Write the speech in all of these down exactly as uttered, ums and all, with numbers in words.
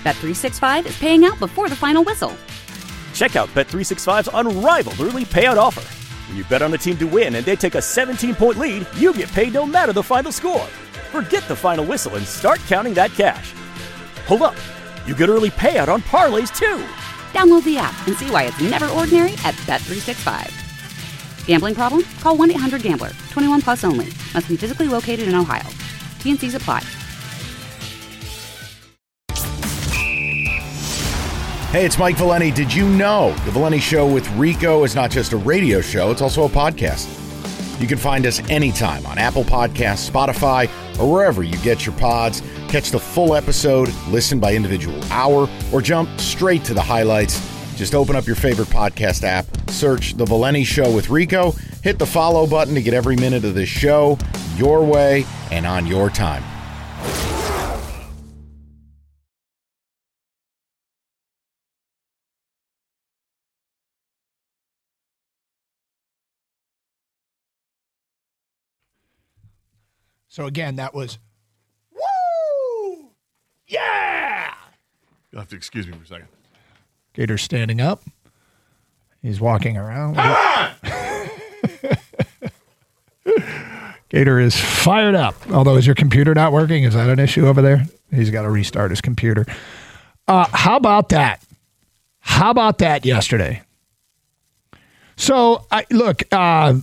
Bet three sixty-five is paying out before the final whistle. Check out Bet three sixty-five's unrivaled early payout offer. When you bet on a team to win and they take a seventeen-point lead, you get paid no matter the final score. Forget the final whistle and start counting that cash. Hold up. You get early payout on parlays, too. Download the app and see why it's never ordinary at Bet three sixty-five. Gambling problem? Call one eight hundred gambler. twenty-one plus only. Must be physically located in Ohio. T and C's apply. Hey, it's Mike Valeni. Did you know The Valeni Show with Rico is not just a radio show, it's also a podcast. You can find us anytime on Apple Podcasts, Spotify, or wherever you get your pods. Catch the full episode, listen by individual hour, or jump straight to the highlights. Just open up your favorite podcast app, search The Valeni Show with Rico, hit the follow button to get every minute of this show your way and on your time. So again, that was, woo! Yeah! You'll have to excuse me for a second. Gator's standing up. He's walking around. Gator is fired up. Although, is your computer not working? Is that an issue over there? He's got to restart his computer. Uh, how about that? How about that yesterday? So, I look, uh,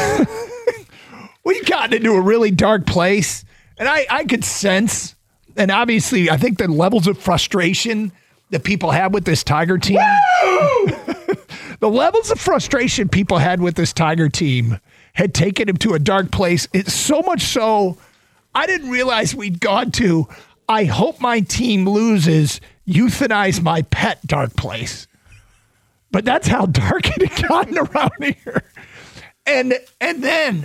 we got into a really dark place, and I, I could sense, and obviously, I think the levels of frustration that people had with this Tiger team, the levels of frustration people had with this Tiger team had taken him to a dark place. It's so much so, I didn't realize we'd gone to, I hope my team loses, euthanize my pet dark place. But that's how dark it had gotten around here. And and then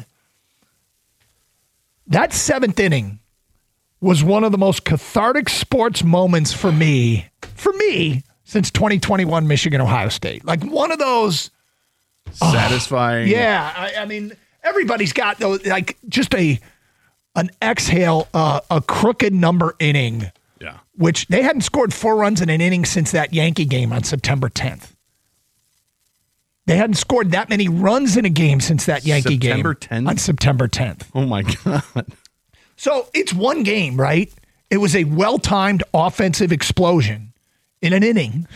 that seventh inning was one of the most cathartic sports moments for me, for me, since twenty twenty-one Michigan, Ohio State. Like one of those satisfying. Oh, yeah. I, I mean, everybody's got those, like just a, an exhale, uh, a crooked number inning, Yeah. which they hadn't scored four runs in an inning since that Yankee game on September tenth. They hadn't scored that many runs in a game since that Yankee September game tenth? on September tenth. Oh, my God. So it's one game, right? It was a well-timed offensive explosion in an inning.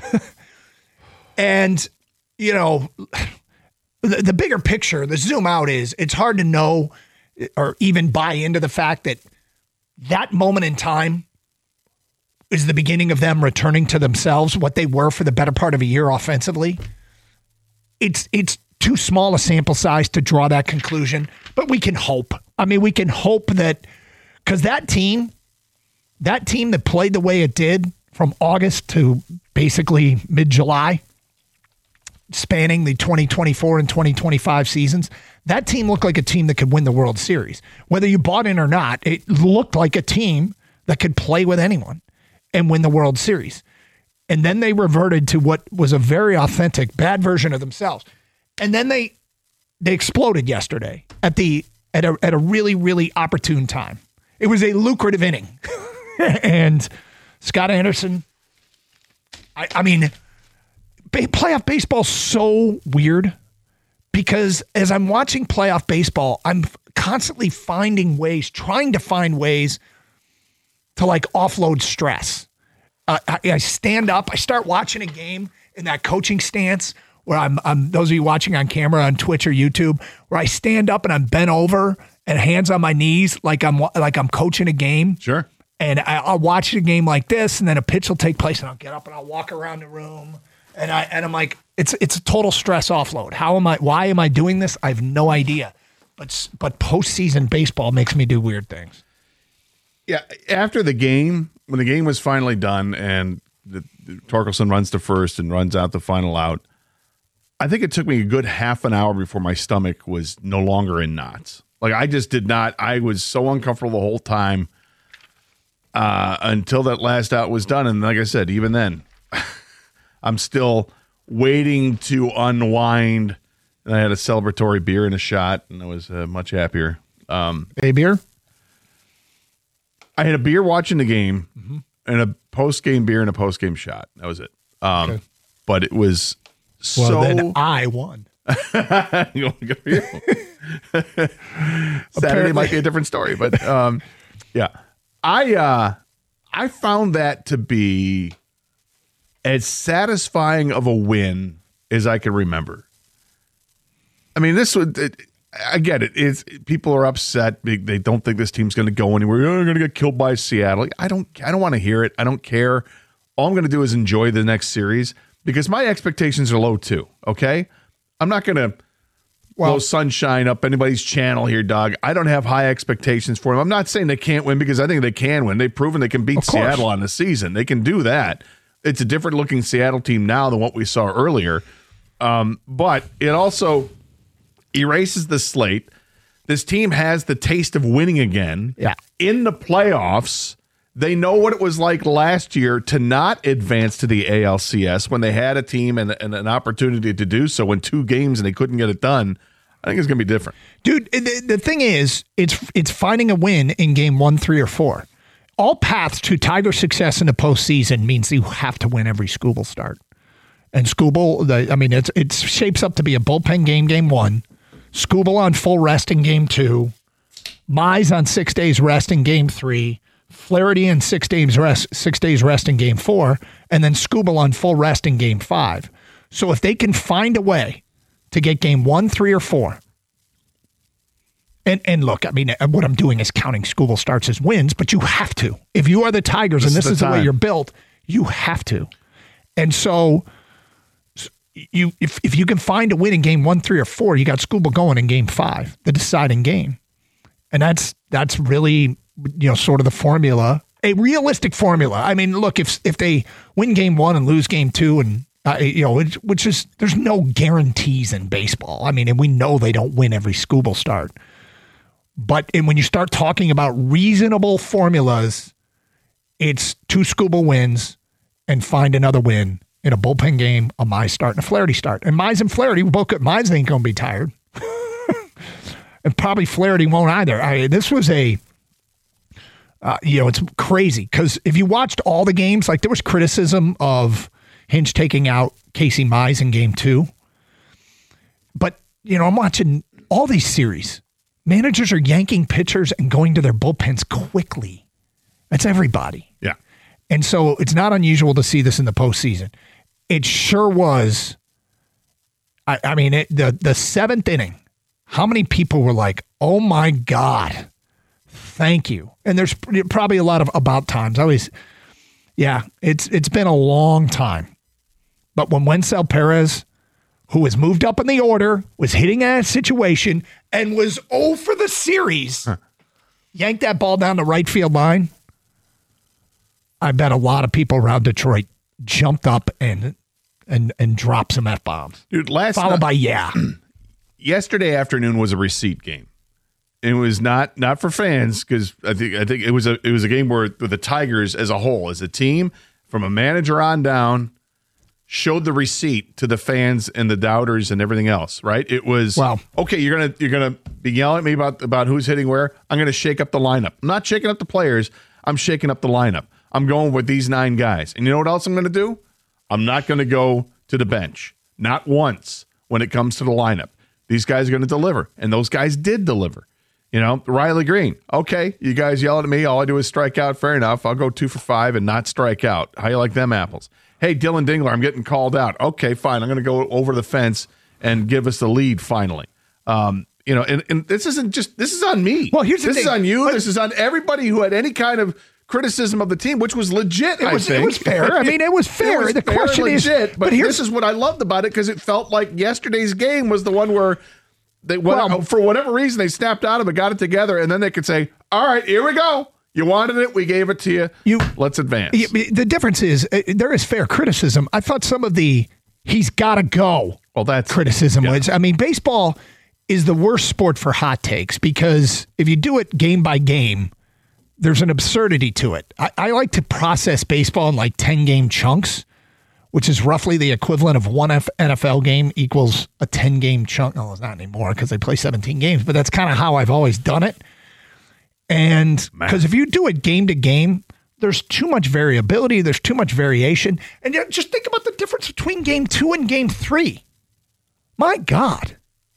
And, you know, the, the bigger picture, the zoom out is it's hard to know or even buy into the fact that that moment in time is the beginning of them returning to themselves, what they were for the better part of a year offensively. It's it's too small a sample size to draw that conclusion, but we can hope. I mean, we can hope that because that team, that team that played the way it did from August to basically mid-July, spanning the twenty twenty-four and twenty twenty-five seasons, that team looked like a team that could win the World Series. Whether you bought in or not, it looked like a team that could play with anyone and win the World Series. And then they reverted to what was a very authentic, bad version of themselves. And then they they exploded yesterday at the at a at a really, really opportune time. It was a lucrative inning. And Scott Anderson, I, I mean, ba- playoff baseball's so weird because as I'm watching playoff baseball, I'm constantly finding ways, trying to find ways to like offload stress. Uh, I, I stand up, I start watching a game in that coaching stance where I'm, I'm, those of you watching on camera on Twitch or YouTube, where I stand up and I'm bent over and hands on my knees like I'm like I'm coaching a game. Sure. And I, I'll watch a game like this, and then a pitch will take place, and I'll get up and I'll walk around the room, and I and I'm like, it's it's a total stress offload. How am I? Why am I doing this? I have no idea. But but postseason baseball makes me do weird things. Yeah, after the game, when the game was finally done, and the, the Torkelson runs to first and runs out the final out, I think it took me a good half an hour before my stomach was no longer in knots. Like I just did not. I was so uncomfortable the whole time. Uh, until that last out was done. And like I said, even then, I'm still waiting to unwind. And I had a celebratory beer and a shot, and I was uh, much happier. Um, a beer? I had a beer watching the game, mm-hmm. and a post game beer and a post game shot. That was it. Um, okay. But it was well, so. Then I won. Good for you. Saturday might be a different story, but um, yeah, I uh, I found that to be as satisfying of a win as I can remember. I mean, this would. It, I get it. It's people are upset. They, they don't think this team's going to go anywhere. Oh, they're going to get killed by Seattle. I don't. I don't want to hear it. I don't care. All I'm going to do is enjoy the next series because my expectations are low too. Okay, I'm not going to blow sunshine up anybody's channel here, dog. I don't have high expectations for them. I'm not saying they can't win because I think they can win. They've proven they can beat Seattle on the season. They can do that. It's a different looking Seattle team now than what we saw earlier. Um, but it also erases the slate. This team has the taste of winning again. Yeah. In the playoffs, they know what it was like last year to not advance to the A L C S when they had a team and, and an opportunity to do so in two games and they couldn't get it done. I think it's going to be different. Dude, the, the thing is, it's it's finding a win in game one, three, or four. All paths to Tiger success in the postseason means you have to win every Scooble start. And Scooble, the, I mean, it's it shapes up to be a bullpen game, game one. Scooble on full rest in game two. Mize on six days rest in game three. Flaherty in six days rest, six days rest in game four. And then Scooble on full rest in game five. So if they can find a way to get game one, three, or four. And and look, I mean, what I'm doing is counting Scooble starts as wins, but you have to. If you are the Tigers this and this is the, is the way you're built, you have to. And so you if if you can find a win in game one, three, or four, you got Scooble going in game five, the deciding game. And that's that's really, you know, sort of the formula, a realistic formula. I mean, look, if if they win game one and lose game two and Uh, you know, it, which is, there's no guarantees in baseball. I mean, and we know they don't win every Scooble start. But and when you start talking about reasonable formulas, it's two Scooble wins and find another win in a bullpen game, a Mize start, and a Flaherty start. And Mize and Flaherty, both Mize ain't going to be tired. And probably Flaherty won't either. I, this was a, uh, you know, it's crazy. Because if you watched all the games, like there was criticism of Hinch taking out Casey Mize in game two. But, you know, I'm watching all these series. Managers are yanking pitchers and going to their bullpens quickly. That's everybody. Yeah. And so it's not unusual to see this in the postseason. It sure was. I, I mean, it, the, the seventh inning, how many people were like, oh my God, thank you. And there's probably a lot of about times. I always, yeah, it's it's been a long time. But when Wencel Perez, who was moved up in the order, was hitting a situation and was oh for the series, huh. yanked that ball down the right field line, I bet a lot of people around Detroit jumped up and and and dropped some F-bombs. Dude, last followed night, by yeah. Yesterday afternoon was a receipt game. It was not not for fans because I think I think it was a it was a game where the Tigers as a whole, as a team, from a manager on down, showed the receipt to the fans and the doubters and everything else, right? It was wow. Okay, you're gonna you're gonna be yelling at me about about who's hitting where. I'm gonna shake up the lineup. I'm not shaking up the players. I'm shaking up the lineup. I'm going with these nine guys. And you know what else I'm gonna do? I'm not gonna go to the bench. Not once when it comes to the lineup. These guys are gonna deliver, and those guys did deliver. You know, Riley Green. Okay, you guys yelling at me. All I do is strike out. Fair enough. I'll go two for five and not strike out. How you like them apples? Hey, Dylan Dingler, I'm getting called out. Okay, fine. I'm going to go over the fence and give us the lead finally. Um, you know, and, and this isn't just, this is on me. Well, here's the this thing. is on you. But, this is on everybody who had any kind of criticism of the team, which was legit, it was, I think. It was fair. I mean, it was fair. It was the fair question and legit, is, but, but this is what I loved about it because it felt like yesterday's game was the one where they, well, for whatever reason, they snapped out of it, got it together, and then they could say, all right, here we go. You wanted it. We gave it to you. you Let's advance. You, the difference is uh, there is fair criticism. I thought some of the he's got to go well, that's, criticism yeah. was, I mean, baseball is the worst sport for hot takes because if you do it game by game, there's an absurdity to it. I, I like to process baseball in like ten-game chunks, which is roughly the equivalent of one F- N F L game equals a ten-game chunk. No, it's not anymore because they play seventeen games, but that's kind of how I've always done it. And because if you do it game to game, there's too much variability. There's too much variation. And yet, just think about the difference between game two and game three. My God.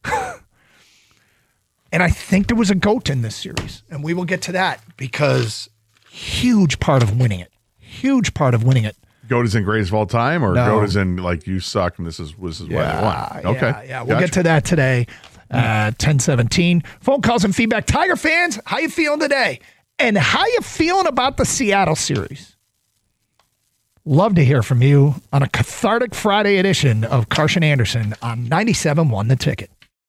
And I think there was a GOAT in this series. And we will get to that because huge part of winning it. Huge part of winning it. GOAT is in greatest of all time, or No. GOAT is in like you suck and this is this is why they won. Okay. Yeah, yeah. We'll Gotcha. get to that today. Uh, ten seventeen. Phone calls and feedback. Tiger fans, how you feeling today? And how you feeling about the Seattle series? Love to hear from you on a cathartic Friday edition of Carson Anderson on ninety-seven one The Ticket.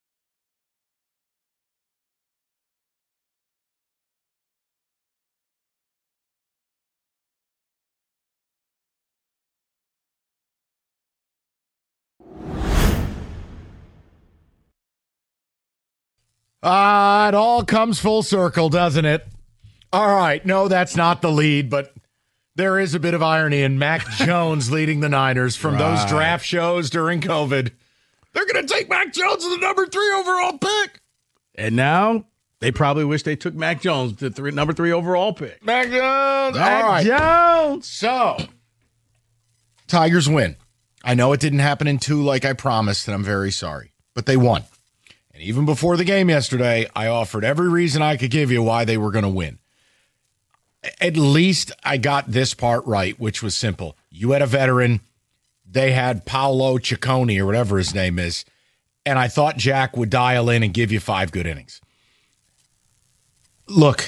Ah, it all comes full circle, doesn't it? All right. No, that's not the lead, but there is a bit of irony in Mac Jones leading the Niners from those Right. draft shows during COVID. They're going to take Mac Jones as the number three overall pick. And now they probably wish they took Mac Jones, the three, number three overall pick. Mac Jones. Mac All right. Jones. So, Tigers win. I know it didn't happen in two like I promised, and I'm very sorry, but they won. And even before the game yesterday, I offered every reason I could give you why they were going to win. At least I got this part right, which was simple. You had a veteran. They had Paolo Ciccone or whatever his name is. And I thought Jack would dial in and give you five good innings. Look,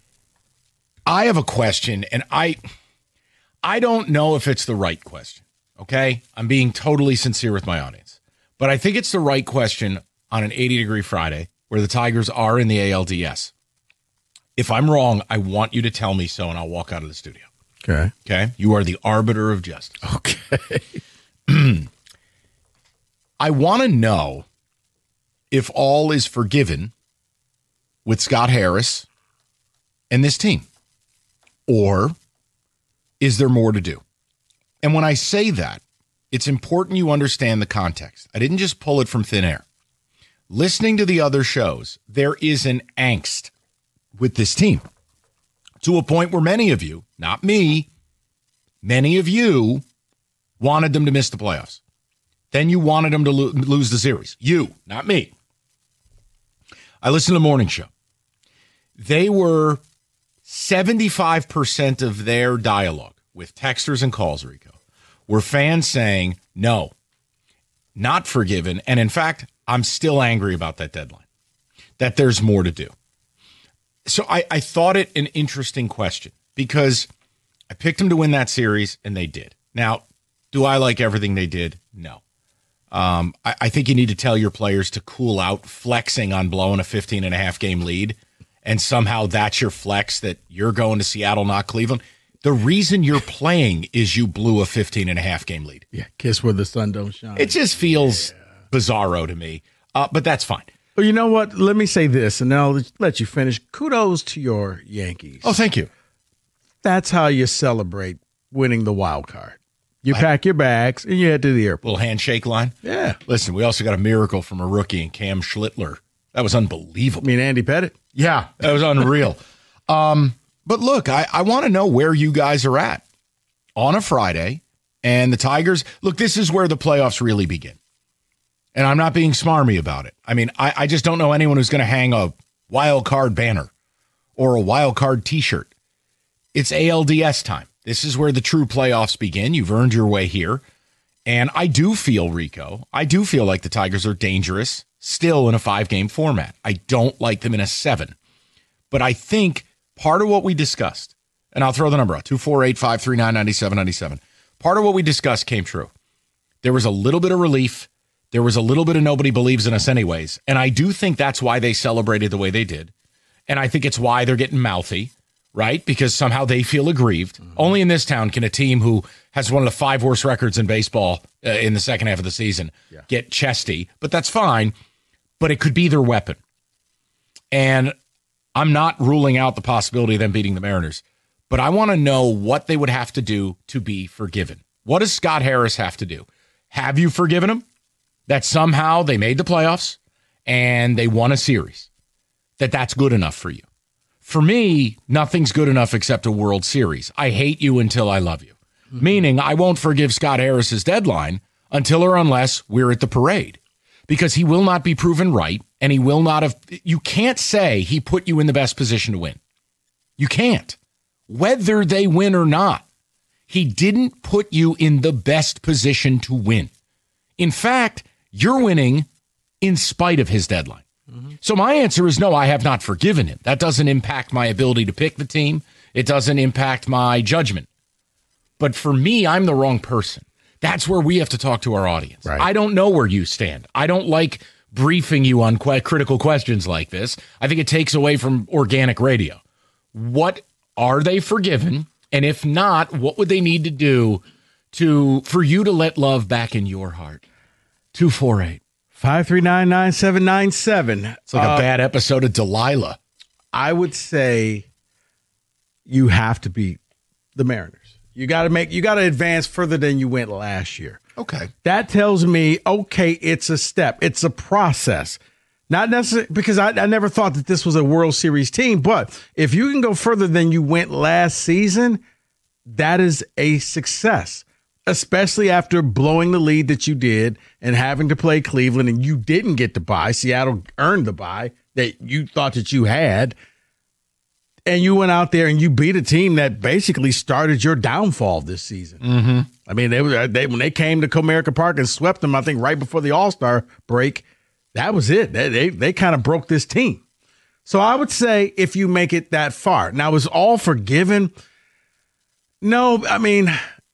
I have a question, and I I don't know if it's the right question, okay? I'm being totally sincere with my audience. But I think it's the right question on an eighty-degree Friday where the Tigers are in the A L D S. If I'm wrong, I want you to tell me so, and I'll walk out of the studio. Okay. Okay? You are the arbiter of justice. Okay. I want to know if all is forgiven with Scott Harris and this team, or is there more to do? And when I say that, it's important you understand the context. I didn't just pull it from thin air. Listening to the other shows, there is an angst with this team to a point where many of you, not me, many of you wanted them to miss the playoffs. Then you wanted them to lo- lose the series. You, not me. I listened to the morning show. They were seventy-five percent of their dialogue with texters and calls, Rico, were fans saying, no, not forgiven. And in fact, I'm still angry about that deadline, that there's more to do. So I, I thought it an interesting question because I picked them to win that series, and they did. Now, do I like everything they did? No. Um, I, I think you need to tell your players to cool out flexing on blowing a fifteen and a half game lead, and somehow that's your flex that you're going to Seattle, not Cleveland. The reason you're playing is you blew a fifteen and a half game lead. Yeah, kiss where the sun don't shine. It just feels bizarro to me, uh, but that's fine. Well, you know what? Let me say this, and then I'll let you finish. Kudos to your Yankees. Oh, thank you. That's how you celebrate winning the wild card. You pack your bags, and you head to the airport. Little handshake line. Yeah. Listen, we also got a miracle from a rookie in Cam Schlittler. That was I unbelievable. mean, Andy Pettit. Yeah, that was unreal. um, but look, I, I want to know where you guys are at on a Friday. And the Tigers, look, this is where the playoffs really begin. And I'm not being smarmy about it. I mean, I, I just don't know anyone who's going to hang a wild card banner or a wild card T-shirt. It's A L D S time. This is where the true playoffs begin. You've earned your way here. And I do feel, Rico, I do feel like the Tigers are dangerous still in a five-game format. I don't like them in a seven. But I think part of what we discussed, and I'll throw the number out, two four eight, five three nine, nine seven nine seven. Part of what we discussed came true. There was a little bit of relief. There was a little bit of nobody believes in us anyways. And I do think that's why they celebrated the way they did. And I think it's why they're getting mouthy, right? Because somehow they feel aggrieved. Mm-hmm. Only in this town can a team who has one of the five worst records in baseball uh, in the second half of the season yeah. get chesty. But that's fine. But it could be their weapon. And I'm not ruling out the possibility of them beating the Mariners. But I want to know what they would have to do to be forgiven. What does Scott Harris have to do? Have you forgiven him? That somehow they made the playoffs and they won a series. That that's good enough for you. For me, nothing's good enough except a World Series. I hate you until I love you. Mm-hmm. Meaning I won't forgive Scott Harris's deadline until or unless we're at the parade. Because he will not be proven right, and he will not have... You can't say he put you in the best position to win. You can't. Whether they win or not, he didn't put you in the best position to win. In fact, you're winning in spite of his deadline. Mm-hmm. So my answer is no, I have not forgiven him. That doesn't impact my ability to pick the team. It doesn't impact my judgment. But for me, I'm the wrong person. That's where we have to talk to our audience. Right. I don't know where you stand. I don't like briefing you on qu- critical questions like this. I think it takes away from organic radio. What are they forgiven? And if not, what would they need to do to for you to let love back in your heart? two four eight five three nine, nine seven nine seven. It's like uh, a bad episode of Delilah. I would say you have to beat the Mariners. You got to make you got to advance further than you went last year. Okay. That tells me, okay, it's a step. It's a process. Not necessarily because I, I never thought that this was a World Series team, but if you can go further than you went last season, that is a success, especially after blowing the lead that you did and having to play Cleveland and you didn't get the bye. Seattle earned the bye that you thought that you had. And you went out there and you beat a team that basically started your downfall this season. Mm-hmm. I mean, they, they when they came to Comerica Park and swept them, I think right before the All-Star break, that was it. They they, they kind of broke this team. So I would say if you make it that far. Now, is all forgiven? No, I mean,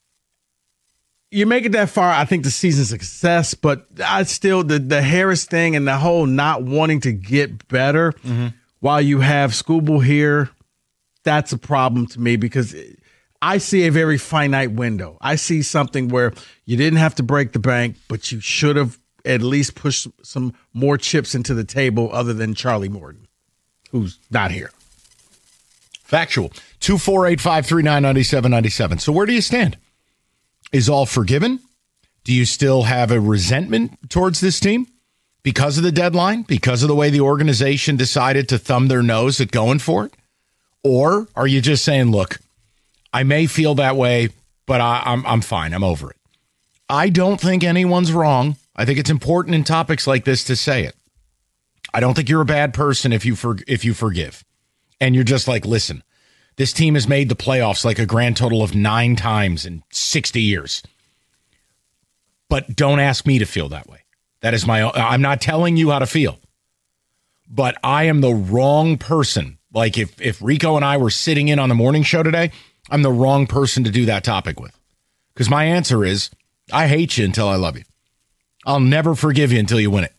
you make it that far, I think the season's a success, but I still, the, the Harris thing and the whole not wanting to get better mm-hmm. while you have Skubal here, that's a problem to me because I see a very finite window. I see something where you didn't have to break the bank, but you should have at least pushed some more chips into the table other than Charlie Morton, who's not here. Factual. two four eight, five three nine, nine seven nine seven. So where do you stand? Is all forgiven? Do you still have a resentment towards this team because of the deadline, because of the way the organization decided to thumb their nose at going for it? Or are you just saying, look, I may feel that way, but I, I'm I'm fine. I'm over it. I don't think anyone's wrong. I think it's important in topics like this to say it. I don't think you're a bad person if you for, if you forgive. And you're just like, listen, this team has made the playoffs like a grand total of nine times in sixty years. But don't ask me to feel that way. That is my, I'm not telling you how to feel. But I am the wrong person. Like if, if Rico and I were sitting in on the morning show today, I'm the wrong person to do that topic with. Because my answer is, I hate you until I love you. I'll never forgive you until you win it.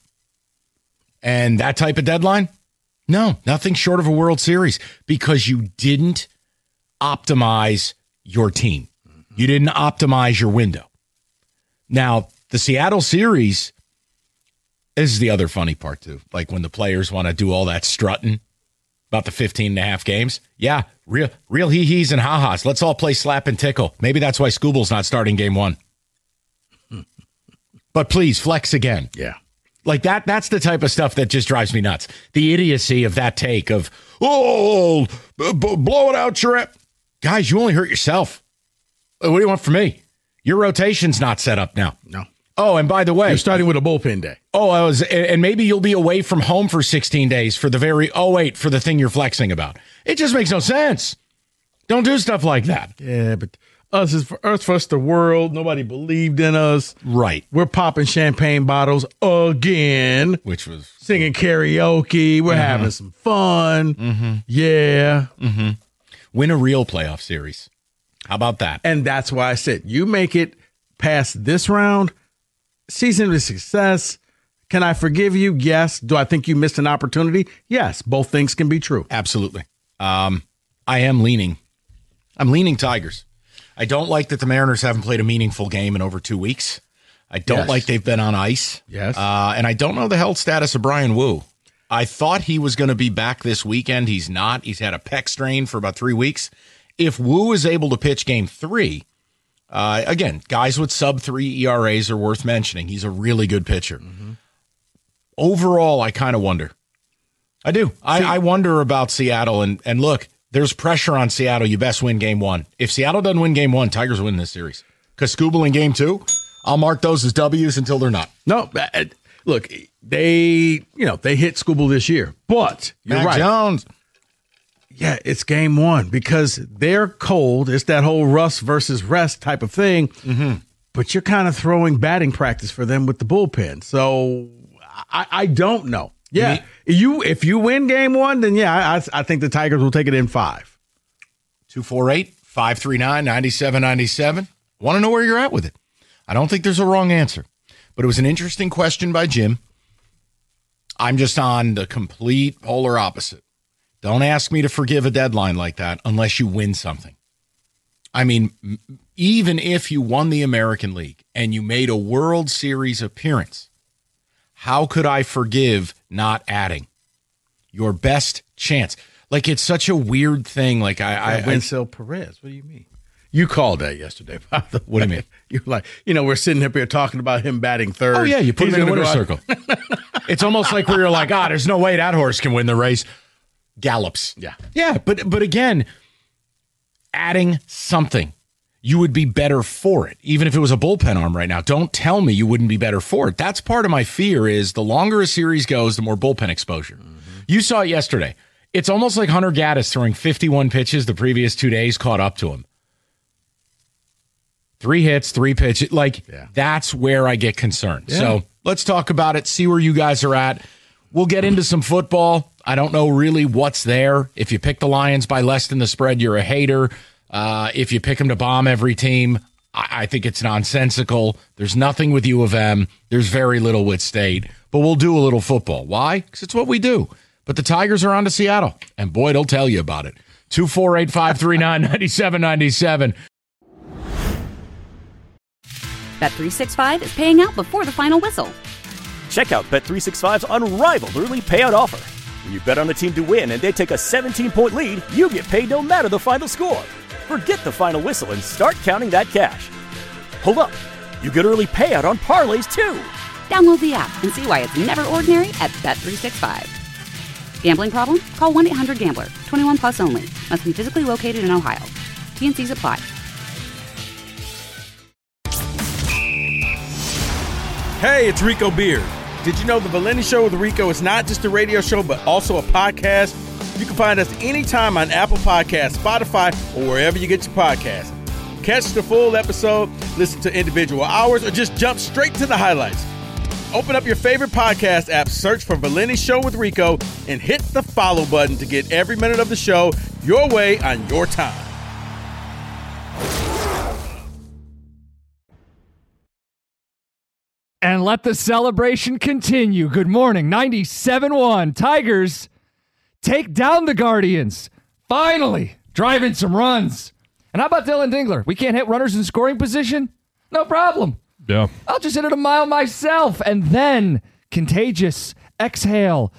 And that type of deadline? No, nothing short of a World Series because you didn't optimize your team. You didn't optimize your window. Now, the Seattle series, this is the other funny part too. Like when the players want to do all that strutting about the fifteen and a half games. Yeah, real real hee-hees and ha-has. Let's all play slap and tickle. Maybe that's why Skubal's not starting game one. But please, flex again. Yeah. Like that, that's the type of stuff that just drives me nuts. The idiocy of that take of, oh, b- b- blow it out, your rep. Guys, you only hurt yourself. What do you want from me? Your rotation's not set up now. No. Oh, and by the way, you're starting with a bullpen day. Oh, I was, and maybe you'll be away from home for sixteen days for the very, oh, wait, for the thing you're flexing about. It just makes no sense. Don't do stuff like that. Yeah, but us is for us first the world. Nobody believed in us. Right. We're popping champagne bottles again. Which was singing karaoke. We're mm-hmm. having some fun. Mm-hmm. Yeah. Mm-hmm. Win a real playoff series. How about that? And that's why I said you make it past this round, season of success. Can I forgive you? Yes. Do I think you missed an opportunity? Yes. Both things can be true. Absolutely. Um, I am leaning. I'm leaning Tigers. I don't like that the Mariners haven't played a meaningful game in over two weeks. I don't yes. like they've been on ice. Yes. Uh, and I don't know the health status of Brian Wu. I thought he was going to be back this weekend. He's not. He's had a pec strain for about three weeks. If Wu is able to pitch game three, uh, again, guys with sub three E R As are worth mentioning. He's a really good pitcher. Mm-hmm. Overall, I kind of wonder. I do. I, I wonder about Seattle. And, and look, there's pressure on Seattle. You best win game one. If Seattle doesn't win game one, Tigers win this series. Because Skubal in game two, I'll mark those as W's until they're not. No, uh, look, they, you know, they hit Skubal this year. But you're Mac right. Jones. Yeah, it's game one because they're cold. It's that whole rust versus rest type of thing. Mm-hmm. But you're kind of throwing batting practice for them with the bullpen. So I, I don't know. Yeah, you if you win game one, then yeah, I, I think the Tigers will take it in five. two four eight, five three nine, nine seven nine seven. Want to know where you're at with it. I don't think there's a wrong answer. But it was an interesting question by Jim. I'm just on the complete polar opposite. Don't ask me to forgive a deadline like that unless you win something. I mean, even if you won the American League and you made a World Series appearance, how could I forgive not adding your best chance? Like, it's such a weird thing. Like, I, I, I Winsell Perez. What do you mean? You called that yesterday. By the way. What do you mean? You're like, you know, we're sitting up here talking about him batting third. Oh, yeah, you put He's him in the gonna winner's go out- circle. It's almost like where you're like, ah, there's no way that horse can win the race. Gallops. Yeah. Yeah, but but again, adding something, you would be better for it, even if it was a bullpen arm right now. Don't tell me you wouldn't be better for it. That's part of my fear is the longer a series goes, the more bullpen exposure. Mm-hmm. You saw it yesterday. It's almost like Hunter Gaddis throwing fifty-one pitches the previous two days caught up to him. Three hits, three pitches. Like, yeah. That's where I get concerned. Yeah. So let's talk about it, see where you guys are at. We'll get into some football. I don't know really what's there. If you pick the Lions by less than the spread, you're a hater. Uh, if you pick them to bomb every team, I, I think it's nonsensical. There's nothing with U of M. There's very little with State. But we'll do a little football. Why? Because it's what we do. But the Tigers are on to Seattle, and Boyd will tell you about it. two four eight, five three nine, nine seven nine seven. Bet three sixty-five is paying out before the final whistle. Check out Bet three sixty-five's unrivaled early payout offer. When you bet on a team to win and they take a seventeen-point lead, you get paid no matter the final score. Forget the final whistle and start counting that cash. Hold up. You get early payout on parlays, too. Download the app and see why it's never ordinary at Bet three sixty-five. Gambling problem? Call one eight hundred gambler. twenty-one plus only. Must be physically located in Ohio. T N Cs apply. Hey, it's Rico Beard. Did you know the Valenti Show with Rico is not just a radio show, but also a podcast? You can find us anytime on Apple Podcasts, Spotify, or wherever you get your podcasts. Catch the full episode, listen to individual hours, or just jump straight to the highlights. Open up your favorite podcast app, search for Valenti Show with Rico, and hit the follow button to get every minute of the show your way on your time. And let the celebration continue. Good morning, ninety-seven one. Tigers take down the Guardians. Finally, driving some runs. And how about Dylan Dingler? We can't hit runners in scoring position? No problem. Yeah. I'll just hit it a mile myself. And then, contagious, exhale.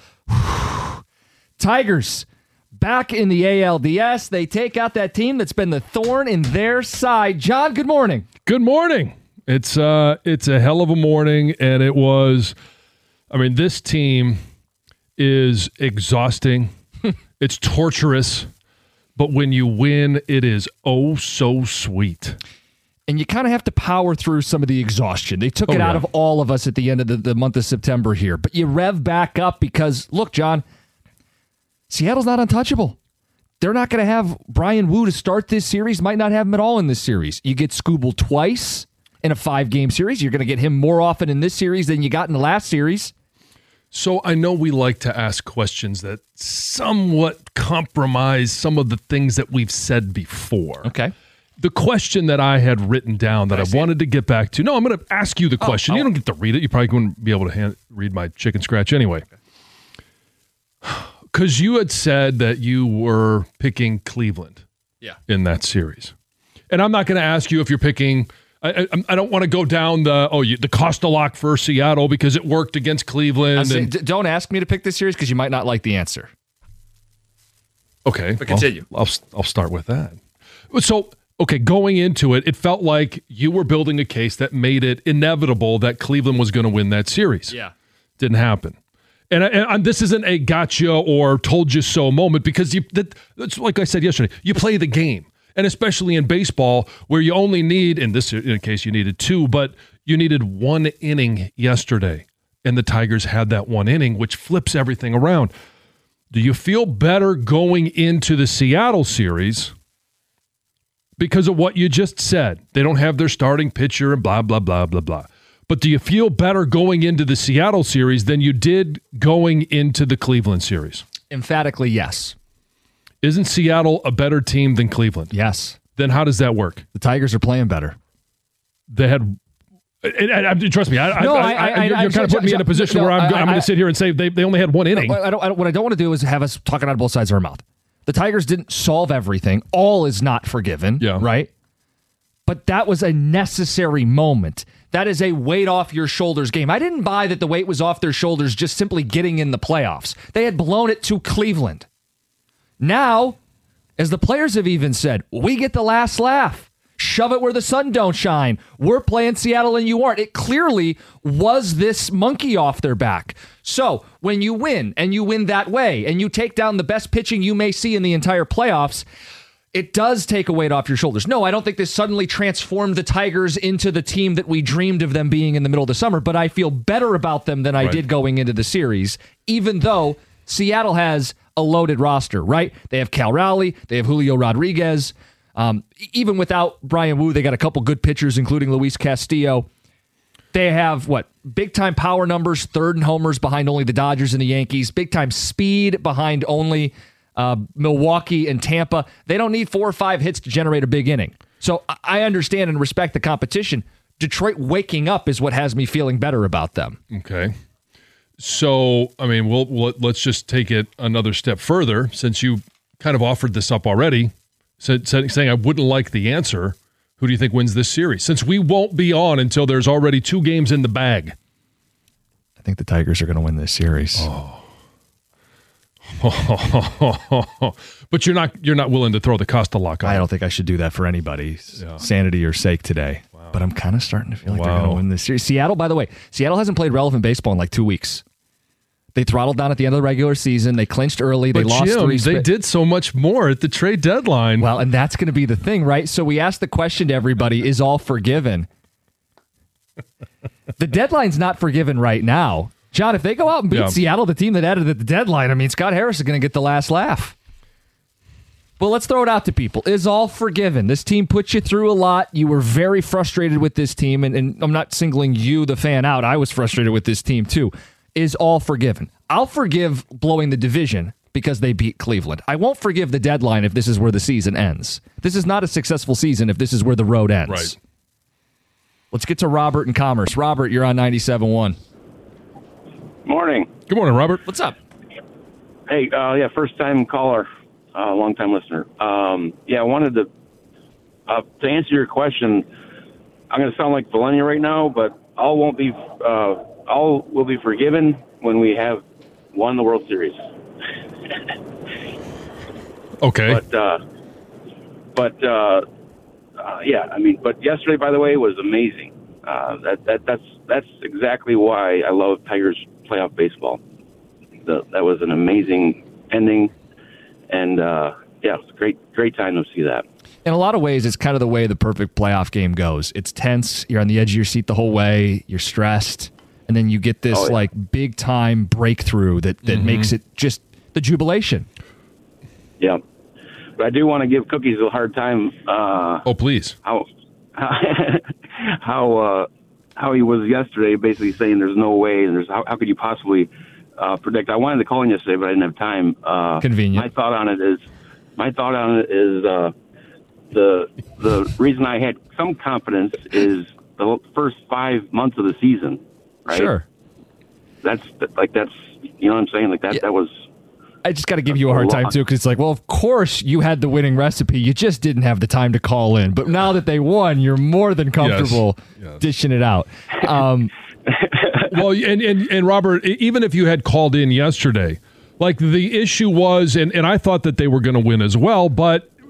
Tigers back in the A L D S. They take out that team that's been the thorn in their side. John, good morning. Good morning. It's uh, it's a hell of a morning, and it was, I mean, this team is exhausting. It's torturous, but when you win, it is oh so sweet. And you kind of have to power through some of the exhaustion. They took Oh, it yeah. out of all of us at the end of the, the month of September here. But you rev back up because, look, John, Seattle's not untouchable. They're not going to have Brian Wu to start this series, might not have him at all in this series. You get Skubal twice in a five-game series. You're going to get him more often in this series than you got in the last series. So I know we like to ask questions that somewhat compromise some of the things that we've said before. Okay. The question that I had written down that I, I wanted to get back to. No, I'm going to ask you the question. Oh, you don't get to read it. You probably wouldn't be able to hand, read my chicken scratch anyway. Because you had said that you were picking Cleveland yeah. in that series. And I'm not going to ask you if you're picking... I, I, I don't want to go down the oh you, the Costa lock for Seattle because it worked against Cleveland. Saying, and, d- don't ask me to pick this series because you might not like the answer. Okay. But continue. I'll, I'll, I'll start with that. So, okay, going into it, it felt like you were building a case that made it inevitable that Cleveland was going to win that series. Yeah. Didn't happen. And, and, and this isn't a gotcha or told you so moment because you that, that's like I said yesterday, you play the game. And especially in baseball where you only need, in this in case you needed two, but you needed one inning yesterday. And the Tigers had that one inning, which flips everything around. Do you feel better going into the Seattle series because of what you just said? They don't have their starting pitcher and blah, blah, blah, blah, blah. But do you feel better going into the Seattle series than you did going into the Cleveland series? Emphatically, yes. Isn't Seattle a better team than Cleveland? Yes. Then how does that work? The Tigers are playing better. They had... And, and, and trust me, I, no, I, I, I, you're, I, you're kind of putting me in a position no, where I'm, I, I'm going to sit here and say they, they only had one inning. No, I don't, I don't, what I don't want to do is have us talking out of both sides of our mouth. The Tigers didn't solve everything. All is not forgiven, yeah. right? But that was a necessary moment. That is a weight off your shoulders game. I didn't buy that the weight was off their shoulders just simply getting in the playoffs. They had blown it to Cleveland. Now, as the players have even said, we get the last laugh. Shove it where the sun don't shine. We're playing Seattle and you aren't. It clearly was this monkey off their back. So when you win and you win that way and you take down the best pitching you may see in the entire playoffs, it does take a weight off your shoulders. No, I don't think this suddenly transformed the Tigers into the team that we dreamed of them being in the middle of the summer, but I feel better about them than I right. did going into the series, even though Seattle has a loaded roster, right? They have Cal Raleigh, they have Julio Rodriguez. Um, even without Brian Wu, they got a couple good pitchers, including Luis Castillo. They have, what, big-time power numbers, third in homers behind only the Dodgers and the Yankees, big-time speed behind only uh, Milwaukee and Tampa. They don't need four or five hits to generate a big inning. So I understand and respect the competition. Detroit waking up is what has me feeling better about them. Okay. So, I mean, we'll, we'll let's just take it another step further, since you kind of offered this up already, said, saying I wouldn't like the answer. Who do you think wins this series? Since we won't be on until there's already two games in the bag. I think the Tigers are going to win this series. Oh. But you're not you're not willing to throw the Costa lock on. I don't think I should do that for anybody's yeah. sanity or sake today. Wow. But I'm kind of starting to feel like wow. they're going to win this series. Seattle, by the way, Seattle hasn't played relevant baseball in like two weeks. They throttled down at the end of the regular season. They clinched early. They but lost Jim, three. They sp- did so much more at the trade deadline. Well, and that's going to be the thing, right? So we asked the question to everybody, is all forgiven? The deadline's not forgiven right now. John, if they go out and beat yeah. Seattle, the team that added at the deadline, I mean, Scott Harris is going to get the last laugh. Well, let's throw it out to people. Is all forgiven? This team put you through a lot. You were very frustrated with this team, and, and I'm not singling you, the fan, out. I was frustrated with this team, too. Is all forgiven? I'll forgive blowing the division because they beat Cleveland. I won't forgive the deadline if this is where the season ends. This is not a successful season if this is where the road ends. Right. Let's get to Robert in Commerce. Robert, you're on ninety-seven point one. Morning. Good morning, Robert. What's up? Hey, uh, yeah, first-time caller, uh, long-time listener. Um, yeah, I wanted to uh, to answer your question. I'm going to sound like Valenia right now, but all won't be uh, all will be forgiven when we have won the World Series. Okay. But uh, but uh, uh, yeah, I mean, but yesterday, by the way, was amazing. Uh, that that that's that's exactly why I love Tigers playoff baseball. The, that was an amazing ending, and uh, yeah, it was a great great time to see that. In a lot of ways, it's kind of the way the perfect playoff game goes. It's tense. You're on the edge of your seat the whole way. You're stressed. And then you get this oh, yeah. like big time breakthrough that, that mm-hmm. makes it just the jubilation. Yeah. But I do want to give Cookies a hard time. Uh, oh, please. How how uh, how he was yesterday, basically saying there's no way, and there's how, how could you possibly uh, predict? I wanted to call in yesterday, but I didn't have time. Uh, Convenient. My thought on it is, my thought on it is uh, the the reason I had some confidence is the first five months of the season. Right? Sure. That's like that's you know what I'm saying, like that. Yeah. That was. I just got to give you a hard time, too, because it's like, well, of course you had the winning recipe. You just didn't have the time to call in. But now that they won, you're more than comfortable yes. Yes. dishing it out. Um, well, and, and, and Robert, even if you had called in yesterday, like the issue was, and, and I thought that they were going to win as well, but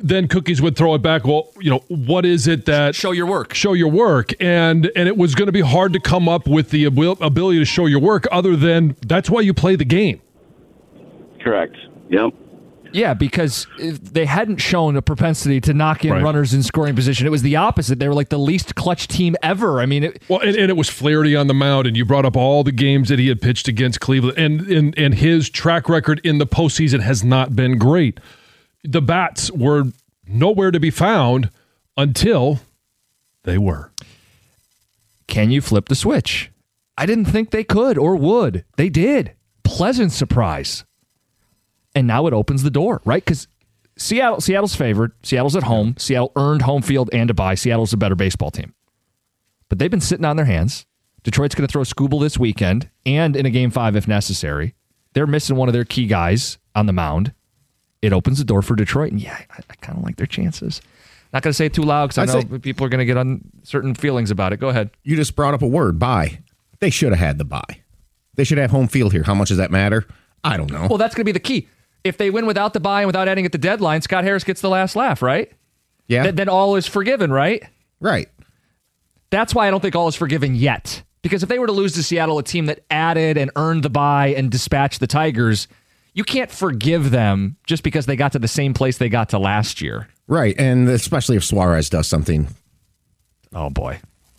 then Cookies would throw it back. Well, you know, what is it that show your work? Show your work, and and it was going to be hard to come up with the abil- ability to show your work. Other than that's why you play the game. Correct. Yep. Yeah, because if they hadn't shown a propensity to knock in Right. runners in scoring position. It was the opposite. They were like the least clutch team ever. I mean, it, Well, and, and it was Flaherty on the mound, and you brought up all the games that he had pitched against Cleveland, and and and his track record in the postseason has not been great. The bats were nowhere to be found until they were. can you flip the switch? I didn't think they could or would. They did. Pleasant surprise. And now it opens the door, right? Because Seattle, Seattle's favored. Seattle's at home. Seattle earned home field and a bye. Seattle's a better baseball team. But they've been sitting on their hands. Detroit's going to throw Skubal this weekend and in a game five if necessary. They're missing one of their key guys on the mound. It opens the door for Detroit. And yeah, I, I kind of like their chances. Not going to say it too loud because I know say, people are going to get on certain feelings about it. Go ahead. You just brought up a word, bye. They should have had the bye. They should have home field here. How much does that matter? I don't know. Well, that's going to be the key. If they win without the bye and without adding at the deadline, Scott Harris gets the last laugh, right? Yeah. Th- then all is forgiven, right? Right. That's why I don't think all is forgiven yet. Because if they were to lose to Seattle, a team that added and earned the bye and dispatched the Tigers, you can't forgive them just because they got to the same place they got to last year. Right, and especially if Suarez does something. Oh, boy.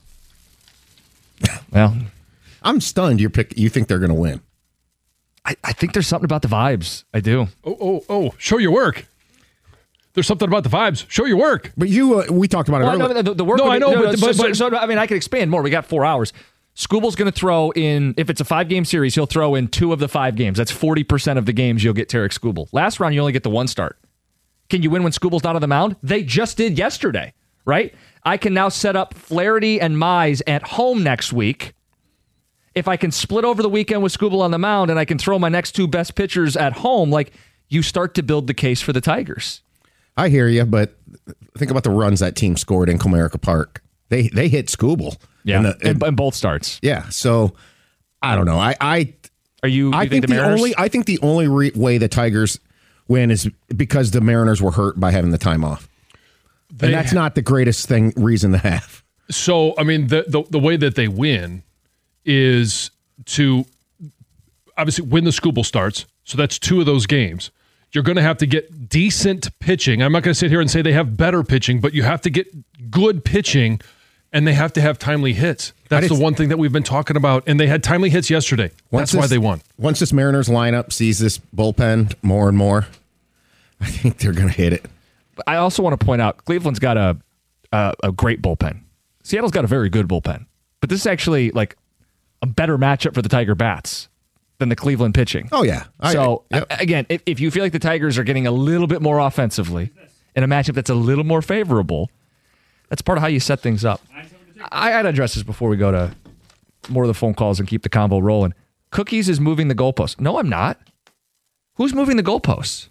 Well, I'm stunned you pick. You think they're going to win. I, I think there's something about the vibes. I do. Oh, oh, oh, show your work. There's something about the vibes. Show your work. But you, uh, we talked about it Well, earlier. no, the, the work No, would I be- know, no, but- so, but- so, but- so, I mean, I can expand more. We got four hours. Skubal's going to throw in, if it's a five-game series, he'll throw in two of the five games. That's forty percent of the games you'll get Tarek Skubal. Last round, you only get the one start. Can you win when Skubal's not on the mound? They just did yesterday, right? I can now set up Flaherty and Mize at home next week. If I can split over the weekend with Skubal on the mound and I can throw my next two best pitchers at home, like, you start to build the case for the Tigers. I hear you, but think about the runs that team scored in Comerica Park. They they hit Skubal. Yeah, in, the, in, in, in both starts. Yeah, so I don't know. I I are you? I you think, think, the the Mariners? only I think the only re- way the Tigers win is because the Mariners were hurt by having the time off, They- and that's not the greatest thing reason to have. So, I mean, the, the the way that they win is to obviously win the Skubal starts. So that's two of those games. You're going to have to get decent pitching. I'm not going to sit here and say they have better pitching, but you have to get good pitching, and they have to have timely hits. That's the one thing that we've been talking about, and they had timely hits yesterday. Once That's why this- they won. Once this Mariners lineup sees this bullpen more and more, I think they're going to hit it. I also want to point out Cleveland's got a, a a great bullpen. Seattle's got a very good bullpen, but this is actually like a better matchup for the Tiger bats than the Cleveland pitching. Oh yeah. I- So yep. a- again, if, if you feel like the Tigers are getting a little bit more offensively in a matchup that's a little more favorable, that's part of how you set things up. I, I'd address this before we go to more of the phone calls and keep the convo rolling. Cookies is moving the goalposts. No, I'm not. Who's moving the goalposts?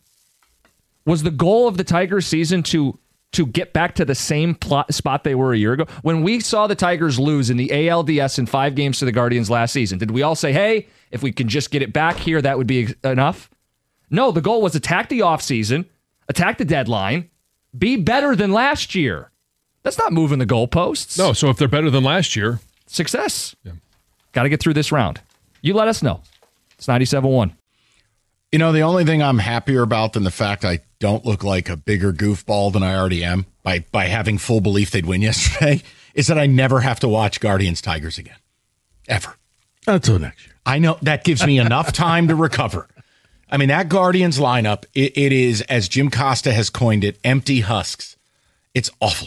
Was the goal of the Tigers season to to get back to the same plot, spot they were a year ago? When we saw the Tigers lose in the A L D S in five games to the Guardians last season, did we all say, hey, if we can just get it back here, that would be enough? No, the goal was attack the offseason, attack the deadline, be better than last year. That's not moving the goalposts. No, so if they're better than last year, success. Yeah. Got to get through this round. You let us know. It's ninety-seven one. You know, the only thing I'm happier about than the fact I don't look like a bigger goofball than I already am by, by having full belief they'd win yesterday is that I never have to watch Guardians Tigers again. Ever. Until next year. I know that gives me enough time to recover. I mean, that Guardians lineup, it, it is, as Jim Costa has coined it, empty husks. It's awful.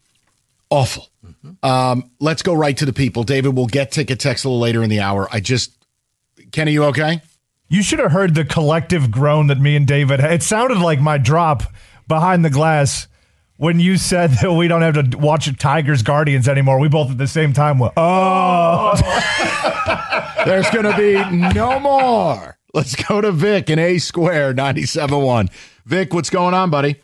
Awful. Mm-hmm. Um, let's go right to the people. David, we'll get ticket text a little later in the hour. I just, Ken, are you okay? You should have heard the collective groan that me and David had. It sounded like my drop behind the glass when you said that we don't have to watch Tigers Guardians anymore. We both at the same time went, oh. There's going to be no more. Let's go to Vic in A Square, ninety-seven one. Vic, what's going on, buddy?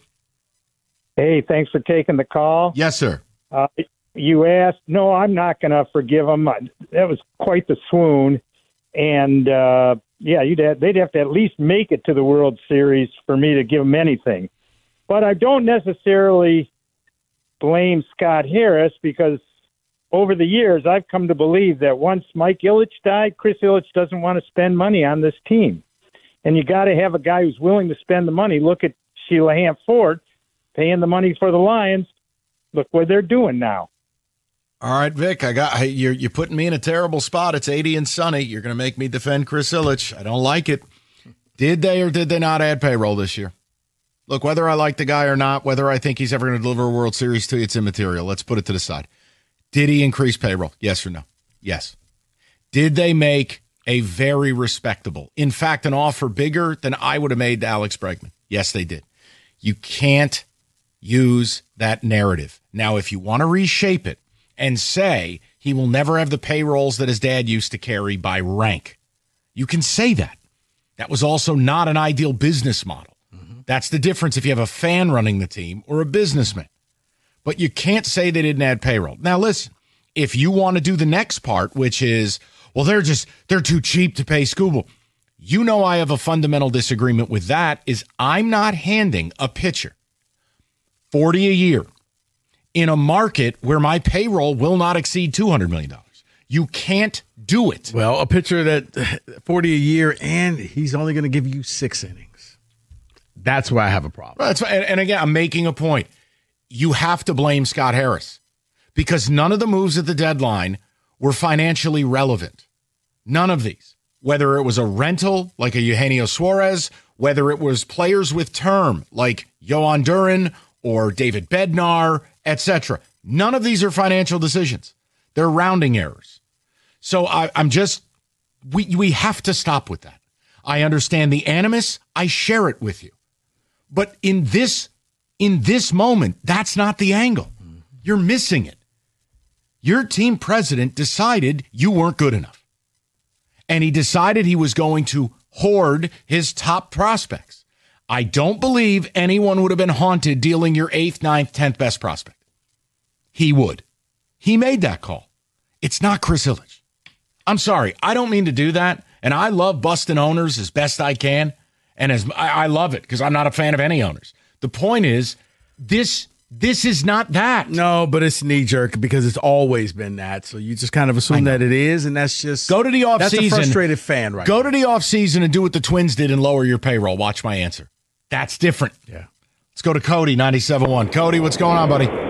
Hey, thanks for taking the call. Yes, sir. Uh, you asked, no, I'm not going to forgive them. That was quite the swoon. And, uh, yeah, you'd have, they'd have to at least make it to the World Series for me to give them anything. But I don't necessarily blame Scott Harris because over the years, I've come to believe that once Mike Ilitch died, Chris Ilitch doesn't want to spend money on this team. And you got to have a guy who's willing to spend the money. Look at Sheila Hamp-Ford paying the money for the Lions. Look what they're doing now. All right, Vic, I got you're you're putting me in a terrible spot. It's eighty and sunny. You're going to make me defend Chris Ilitch. I don't like it. Did they or did they not add payroll this year? Look, whether I like the guy or not, whether I think he's ever going to deliver a World Series to you, it's immaterial. Let's put it to the side. Did he increase payroll? Yes or no? Yes. Did they make a very respectable, in fact, an offer bigger than I would have made to Alex Bregman? Yes, they did. You can't use that narrative. Now, if you want to reshape it and say he will never have the payrolls that his dad used to carry by rank, you can say that. That was also not an ideal business model. Mm-hmm. That's the difference if you have a fan running the team or a businessman. But you can't say they didn't add payroll. Now, listen, if you want to do the next part, which is, well, they're just, they're too cheap to pay Skubal. You know I have a fundamental disagreement with that, is I'm not handing a pitcher forty a year in a market where my payroll will not exceed two hundred million dollars. You can't do it. Well, a pitcher that forty a year and he's only going to give you six innings. That's where I have a problem. That's and, and again, I'm making a point. You have to blame Scott Harris because none of the moves at the deadline were financially relevant. None of these. Whether it was a rental like a Eugenio Suarez, whether it was players with term like Yohan Duran or David Bednar, et cetera. None of these are financial decisions. They're rounding errors. So I, I'm just, we we have to stop with that. I understand the animus. I share it with you. But in this In this moment, that's not the angle. You're missing it. Your team president decided you weren't good enough. And he decided he was going to hoard his top prospects. I don't believe anyone would have been haunted dealing your eighth, ninth, tenth best prospect. He would. He made that call. It's not Chris Ilitch. I'm sorry. I don't mean to do that. And I love busting owners as best I can. And as I, I love it because I'm not a fan of any owners. The point is, this this is not that. No, but it's knee-jerk because it's always been that. So you just kind of assume that it is, and that's just... Go to the offseason. That's a frustrated fan right Go now. to the offseason and do what the Twins did and lower your payroll. Watch my answer. That's different. Yeah. Let's go to Cody, ninety-seven point one. Cody, what's going on, buddy? I'm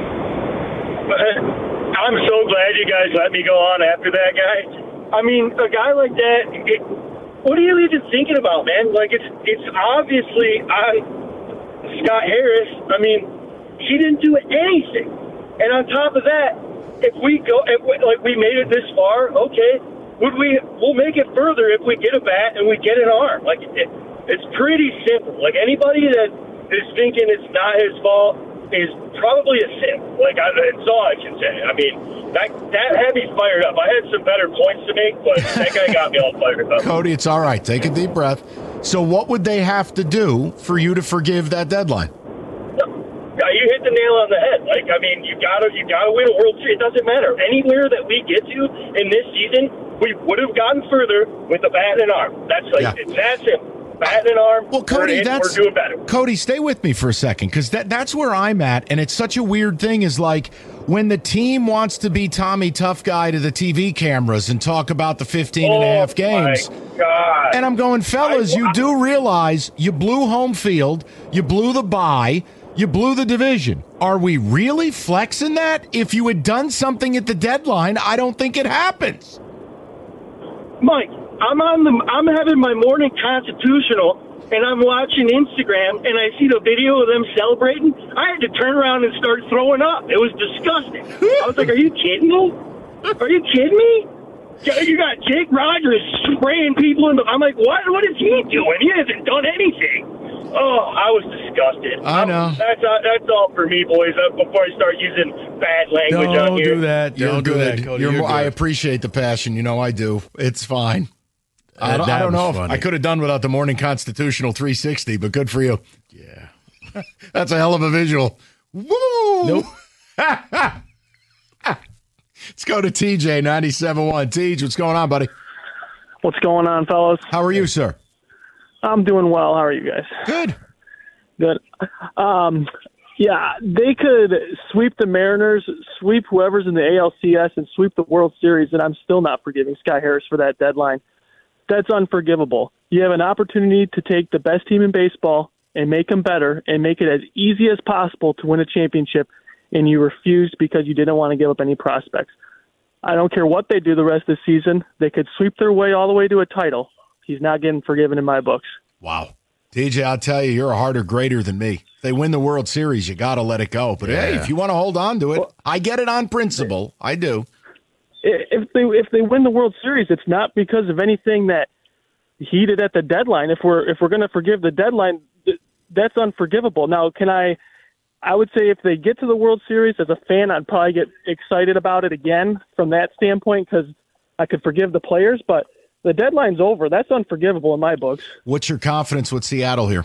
so glad you guys let me go on after that guy. I mean, a guy like that, it, what are you even thinking about, man? Like, it's it's obviously on... Scott Harris, I mean, he didn't do anything. And on top of that, if we go, if we, like we made it this far, okay, would we? We'll make it further if we get a bat and we get an arm. Like it, it's pretty simple. Like anybody that is thinking it's not his fault is probably a simp. Like I, that's all I can say. I mean, that that had me fired up. I had some better points to make, but that guy got me all fired up. Cody, it's all right. Take a deep breath. So what would they have to do for you to forgive that deadline? Yeah, you hit the nail on the head. Like, I mean, you gotta you gotta win a World Series. It doesn't matter. Anywhere that we get to in this season, we would have gotten further with a bat and an arm. That's like Yeah. it's that simple. Bat and an arm. Well, Cody, we're in, that's we're doing better. Cody, stay with me for a second because that, that's where I'm at. And it's such a weird thing is like when the team wants to be Tommy Tough Guy to the T V cameras and talk about the fifteen and a half games. My God. And I'm going, fellas, I- you do realize you blew home field, you blew the bye, you blew the division. Are we really flexing that? If you had done something at the deadline, I don't think it happens. Mike, I'm on the. I'm having my morning constitutional, and I'm watching Instagram, and I see the video of them celebrating. I had to turn around and start throwing up. It was disgusting. I was like, "Are you kidding me? Are you kidding me? You got Jake Rogers spraying people in the." I'm like, "What? What is he doing? He hasn't done anything." Oh, I was disgusted. I know. That's uh, that's all for me, boys. Uh, before I start using bad language on Don't here. do that. You're Don't do good. that, Cody. You're You're more- I good. appreciate the passion. You know I do. It's fine. I don't, I that don't know was if funny. I could have done without the morning constitutional three sixty, but good for you. Yeah. That's a hell of a visual. Woo! Nope. Let's go to T J, ninety-seven point one. T J, what's going on, buddy? What's going on, fellas? How are you, sir? I'm doing well. How are you guys? Good. Good. Um, yeah, they could sweep the Mariners, sweep whoever's in the A L C S, and sweep the World Series, and I'm still not forgiving Scott Harris for that deadline. That's unforgivable. You have an opportunity to take the best team in baseball and make them better and make it as easy as possible to win a championship, and you refused because you didn't want to give up any prospects. I don't care what they do the rest of the season. They could sweep their way all the way to a title. He's not getting forgiven in my books. Wow. T J, I'll tell you, you're a harder grader than me. If they win the World Series, you got to let it go. But, yeah. hey, if you want to hold on to it, well, I get it on principle. I do. If they if they win the World Series, it's not because of anything that he did at the deadline. If we're if we're going to forgive the deadline, that's unforgivable. Now, can I – I would say if they get to the World Series, as a fan, I'd probably get excited about it again from that standpoint because I could forgive the players. But the deadline's over. That's unforgivable in my books. What's your confidence with Seattle here?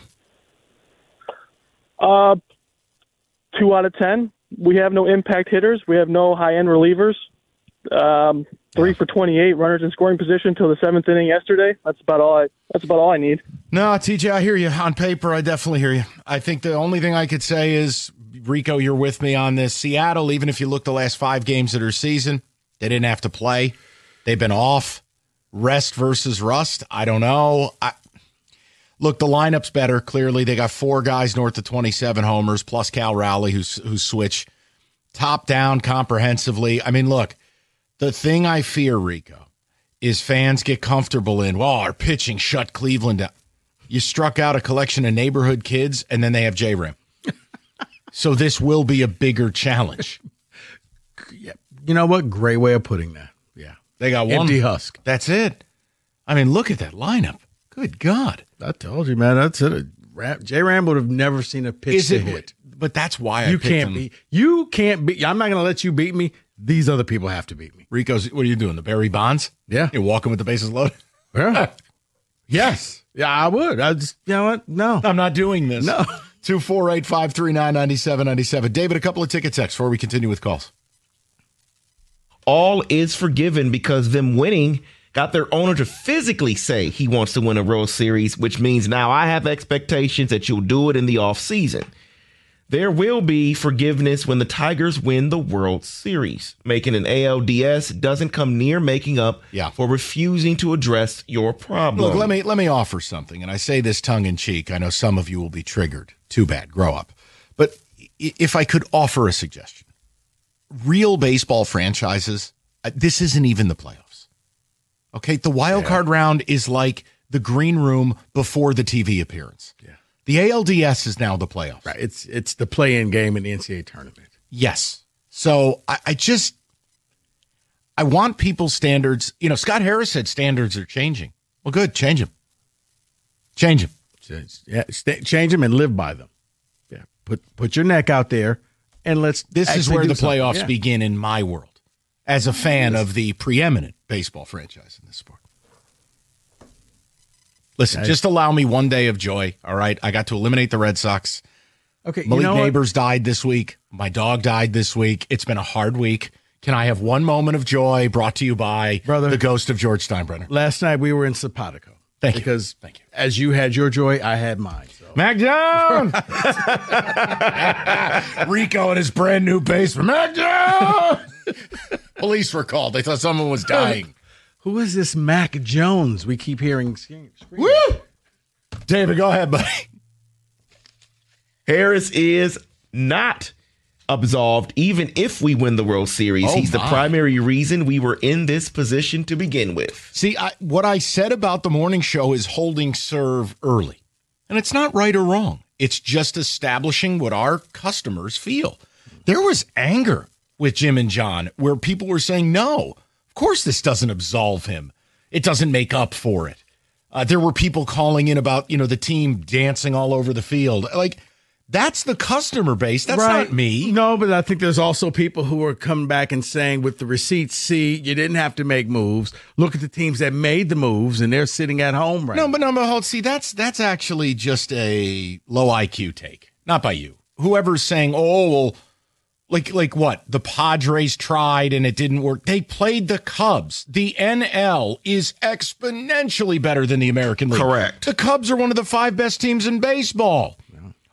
Uh, two out of ten. We have no impact hitters. We have no high-end relievers. Um, three for twenty-eight runners in scoring position until the seventh inning yesterday. That's about all I. That's about all I need. No, T J, I hear you. On paper, I definitely hear you. I think the only thing I could say is, Rico, you're with me on this. Seattle, even if you look the last five games of their season, they didn't have to play. They've been off. Rest versus rust. I don't know. I, look, the lineup's better. Clearly, they got four guys north of twenty-seven homers, plus Cal Raleigh, who's who's switched top down comprehensively. I mean, look, the thing I fear, Rico, is fans get comfortable in, well, our pitching shut Cleveland down. You struck out a collection of neighborhood kids, and then they have J-Ram. So this will be a bigger challenge. Yeah. You know what? Great way of putting that. Yeah. They got one. Empty husk. That's it. I mean, look at that lineup. Good God. I told you, man. That's it. J-Ram would have never seen a pitch Is to it, hit. But that's why I you picked can't him. beat. You can't beat. I'm not going to let you beat me. These other people have to beat me. Rico's, what are you doing? The Barry Bonds? Yeah. You're walking with the bases loaded? Yeah. Yes. Yeah, I would. I just, you know what? No. I'm not doing this. No. two four eight, five three nine, nine seven nine seven. David, a couple of ticket texts before we continue with calls. All is forgiven because them winning got their owner to physically say he wants to win a World Series, which means now I have expectations that you'll do it in the offseason. There will be forgiveness when the Tigers win the World Series. Making an A L D S doesn't come near making up yeah. for refusing to address your problem. Look, let me let me offer something, and I say this tongue in cheek. I know some of you will be triggered. Too bad. Grow up. But if I could offer a suggestion, real baseball franchises, this isn't even the playoffs. Okay, the wild yeah. card round is like the green room before the T V appearance. Yeah. The A L D S is now the playoffs. Right. It's it's the play-in game in the N C double A tournament. Yes. So I, I just I want people's standards. You know, Scott Harris said standards are changing. Well, good. Change them. Change them. Yeah, st- change them and live by them. Yeah. Put put your neck out there and let's. This is where the playoffs yeah. begin in my world, as a fan of the preeminent baseball franchise in this sport. Listen, nice. Just allow me one day of joy, all right? I got to eliminate the Red Sox. Okay, Malik you know Neighbors what? died this week. My dog died this week. It's been a hard week. Can I have one moment of joy brought to you by Brother, the ghost of George Steinbrenner? Last night we were in Sapatico. Thank because you. Thank you. As you had your joy, I had mine. So. Mac Jones! Rico in his brand new basement. Mac Jones! Police were called. They thought someone was dying. Who is this Mac Jones we keep hearing? Woo! David, go ahead, buddy. Harris is not absolved, even if we win the World Series. Oh, He's my. the primary reason we were in this position to begin with. See, I, what I said about the morning show is holding serve early. And it's not right or wrong. It's just establishing what our customers feel. There was anger with Jim and John where people were saying, no, of course this doesn't absolve him. It doesn't make up for it. Uh, there were people calling in about, you know, the team dancing all over the field. Like, that's the customer base. That's right. not me. No, but I think there's also people who are coming back and saying with the receipts, see, you didn't have to make moves. Look at the teams that made the moves, and they're sitting at home right no, now. But no, but hold, see, that's that's actually just a low I Q take. Not by you. Whoever's saying, oh, well, like like what? The Padres tried and it didn't work. They played the Cubs. The N L is exponentially better than the American League. Correct. The Cubs are one of the five best teams in baseball.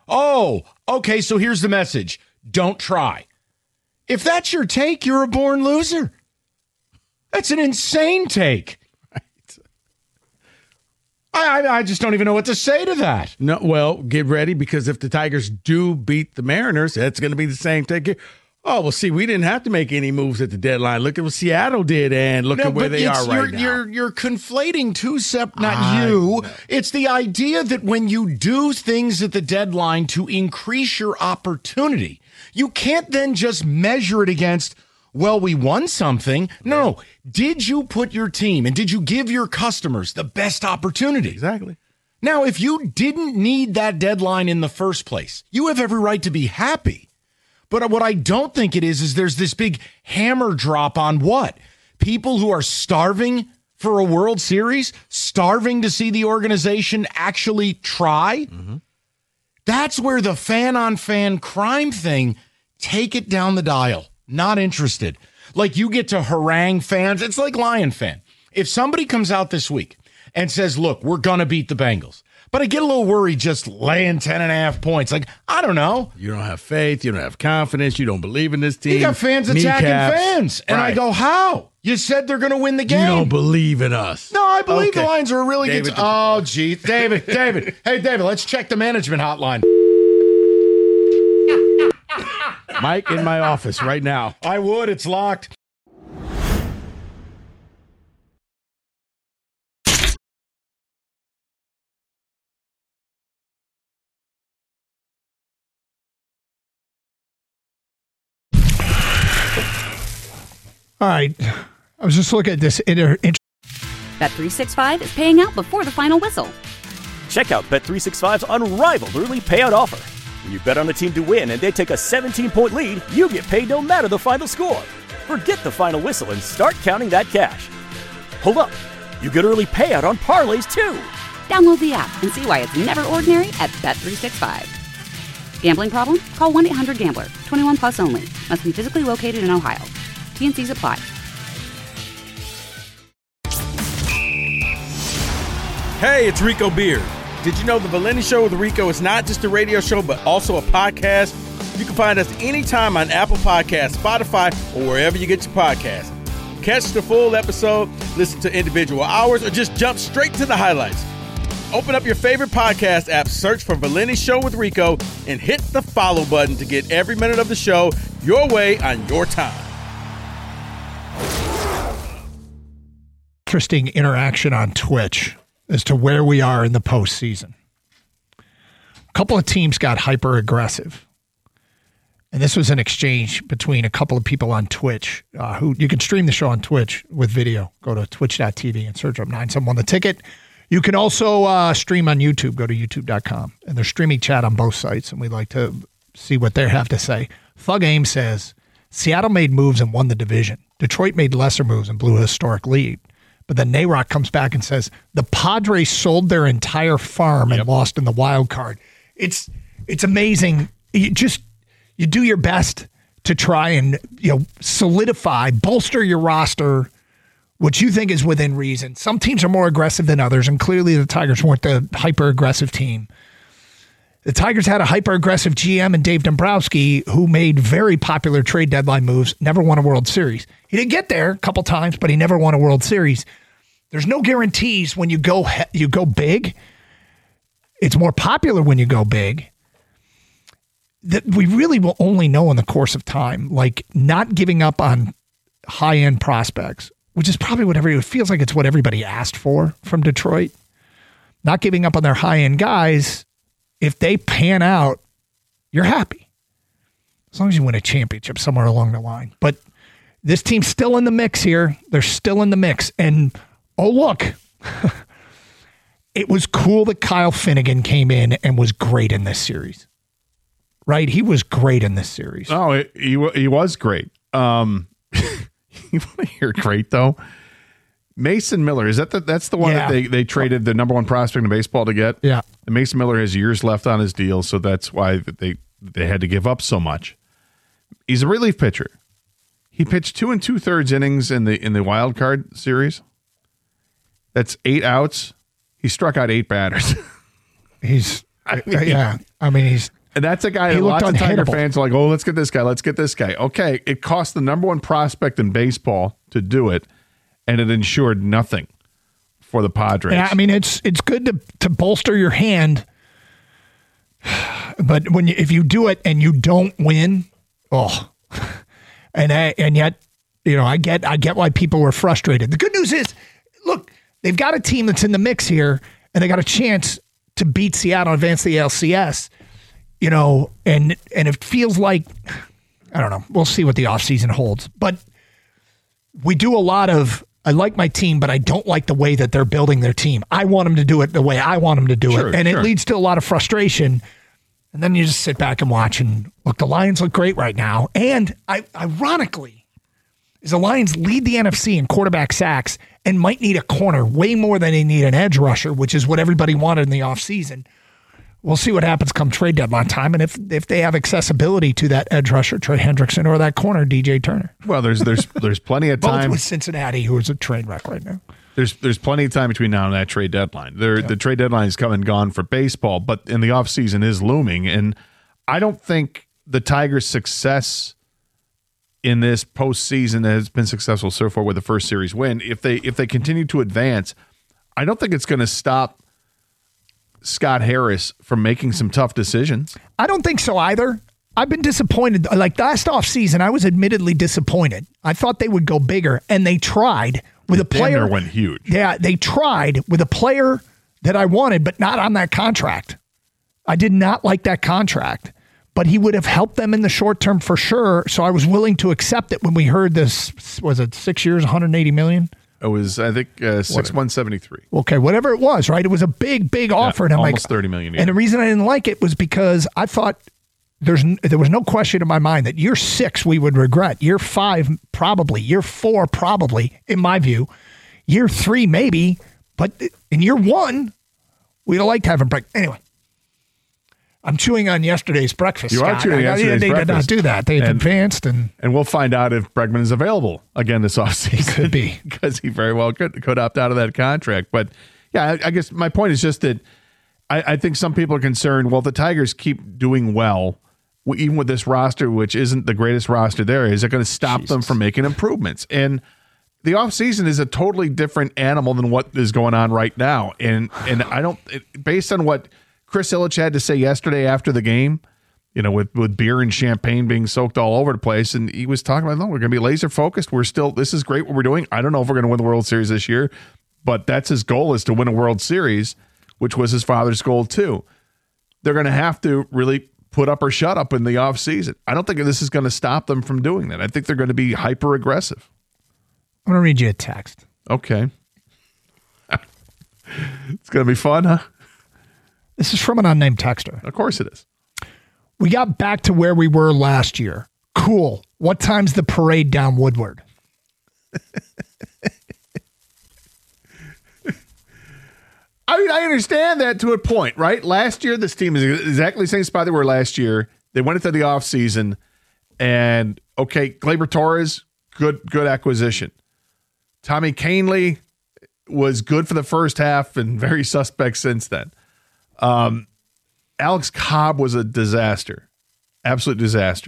Oh, okay, so here's the message. Don't try. If that's your take, you're a born loser. That's an insane take. Right. I, I I just don't even know what to say to that. No, well, get ready, because if the Tigers do beat the Mariners, that's going to be the same take. Oh, well, see, we didn't have to make any moves at the deadline. Look at what Seattle did, and look no, at where they are right you're, now. You're, you're conflating two sep, not I you. know. It's the idea that when you do things at the deadline to increase your opportunity, you can't then just measure it against, well, we won something. No, did you put your team and did you give your customers the best opportunity? Exactly. Now, if you didn't need that deadline in the first place, you have every right to be happy. But what I don't think it is, is there's this big hammer drop on what? People who are starving for a World Series, starving to see the organization actually try. Mm-hmm. That's where the fan-on-fan crime thing, take it down the dial. Not interested. Like you get to harangue fans. It's like Lion fan. If somebody comes out this week and says, look, we're going to beat the Bengals, but I get a little worried just laying ten and a half points. Like, I don't know. You don't have faith. You don't have confidence. You don't believe in this team. You got fans attacking Kneecaps. fans. And Right. I go, how? You said they're going to win the game. You don't believe in us. No, I believe Okay. the Lions are a really David, good team. Oh, gee. David, David. Hey, David, let's check the management hotline. Mike in my office right now. I would. It's locked. All right. I was just looking at this. Inter- inter- Bet three sixty-five is paying out before the final whistle. Check out Bet three sixty-five's unrivaled early payout offer. When you bet on a team to win and they take a seventeen-point lead, you get paid no matter the final score. Forget the final whistle and start counting that cash. Hold up. You get early payout on parlays, too. Download the app and see why it's never ordinary at Bet three sixty-five. Gambling problem? Call one eight hundred gambler. twenty-one plus only. Must be physically located in Ohio. T and Cs apply. Hey, it's Rico Beard. Did you know the Valenti Show with Rico is not just a radio show, but also a podcast? You can find us anytime on Apple Podcasts, Spotify, or wherever you get your podcasts. Catch the full episode, listen to individual hours, or just jump straight to the highlights. Open up your favorite podcast app, search for Valenti Show with Rico, and hit the follow button to get every minute of the show your way on your time. interesting interaction on Twitch as to where we are in the postseason. A couple of teams got hyper aggressive. And this was an exchange between a couple of people on Twitch uh, who you can stream the show on Twitch with video. Go to twitch dot t v and search up nine seven one the ticket. You can also uh, stream on YouTube. Go to youtube dot com. And there's streaming chat on both sites, and we'd like to see what they have to say. Thug Aim says, Seattle made moves and won the division. Detroit made lesser moves and blew a historic lead. But then Nayrock comes back and says, the Padres sold their entire farm and lost in the wild card. It's it's amazing. You just you do your best to try and you know solidify, bolster your roster, what you think is within reason. Some teams are more aggressive than others, and clearly the Tigers weren't the hyper-aggressive team. The Tigers had a hyper-aggressive G M and Dave Dombrowski who made very popular trade deadline moves, never won a World Series. He did get there a couple times, but he never won a World Series. There's no guarantees when you go you go big. It's more popular when you go big. That we really will only know in the course of time, like not giving up on high-end prospects, which is probably what everybody, it feels like it's what everybody asked for from Detroit. Not giving up on their high-end guys. If they pan out, you're happy. As long as you win a championship somewhere along the line. But this team's still in the mix here. They're still in the mix. And, oh, look, it was cool that Kyle Finnegan came in and was great in this series. Right? He was great in this series. Oh, it, he, he was great. Um, you want to hear great, though? Mason Miller, is that the, that's the one Yeah. that they, they traded the number one prospect in baseball to get? Yeah. And Mason Miller has years left on his deal, so that's why they they had to give up so much. He's a relief pitcher. He pitched two and two thirds innings in the in the wild card series. That's eight outs. He struck out eight batters. He's I mean, yeah, I mean he's and that's a guy he that looked lots of Tiger unhittable. fans are like, oh, let's get this guy, let's get this guy. Okay, it cost the number one prospect in baseball to do it, and it ensured nothing for the Padres. Yeah, I mean it's it's good to to bolster your hand, but when you, if you do it and you don't win, oh, and I, and yet you know I get I get why people were frustrated. The good news is, look, they've got a team that's in the mix here, and they got a chance to beat Seattle, advance the A L C S. You know, and and it feels like I don't know. We'll see what the offseason holds, but we do a lot of. I like my team, but I don't like the way that they're building their team. I want them to do it the way I want them to do Sure, it. And sure. it leads to a lot of frustration. And then you just sit back and watch and look, the Lions look great right now. And I, ironically, is the Lions lead the N F C in quarterback sacks and might need a corner way more than they need an edge rusher, which is what everybody wanted in the offseason. We'll see what happens come trade deadline time, and if if they have accessibility to that edge rusher, Trey Hendrickson, or that corner, D J Turner. Well, there's there's there's plenty of Both time. with Cincinnati, who is a train wreck right now. There's there's plenty of time between now and that trade deadline. There, The trade deadline is come and gone for baseball, but in the offseason is looming. And I don't think the Tigers' success in this postseason has been successful so far with the first series win. If they if they continue to advance, I don't think it's going to stop Scott Harris from making some tough decisions. I don't think so either. I've been disappointed. Like last offseason, I was admittedly disappointed. I thought they would go bigger, and they tried with a player. Damn near went huge. Yeah, they tried with a player that I wanted, but not on that contract. I did not like that contract, but he would have helped them in the short term for sure. So I was willing to accept it when we heard this. Was it six years, one hundred eighty million dollars? It was, I think, uh, six one seventy three. Okay, whatever it was, right? It was a big, big offer, and I'm almost like, thirty million. And the reason I didn't like it was because I thought there's n- there was no question in my mind that year six we would regret, year five probably, year four probably, in my view, year three maybe, but in year one we'd have liked having break. Anyway, I'm chewing on yesterday's breakfast. You are Scott. chewing I- yesterday's They breakfast. did not do that. They had And- advanced, and And we'll find out if Bregman is available again this offseason. He could be. Because he very well could could opt out of that contract. But yeah, I, I guess my point is just that I, I think some people are concerned, well, the Tigers keep doing well, w- even with this roster, which isn't the greatest roster there, is it going to stop them from making improvements? And the offseason is a totally different animal than what is going on right now. And and I don't, it, based on what Chris Ilitch had to say yesterday after the game, you know, with, with beer and champagne being soaked all over the place. And he was talking about, no, we're going to be laser focused. We're still, this is great what we're doing. I don't know if we're going to win the World Series this year, but that's his goal, is to win a World Series, which was his father's goal too. They're going to have to really put up or shut up in the offseason. I don't think this is going to stop them from doing that. I think they're going to be hyper aggressive. I'm going to read you a text. Okay. It's going to be fun, huh? This is from an unnamed texter. Of course it is. We got back to where we were last year. Cool. What time's the parade down Woodward? I mean, I understand that to a point, right? Last year, this team is exactly the same spot they were last year. They went into the offseason, and okay, Gleyber Torres, good, good acquisition. Tommy Kahnle was good for the first half and very suspect since then. Um, Alex Cobb was a disaster, absolute disaster.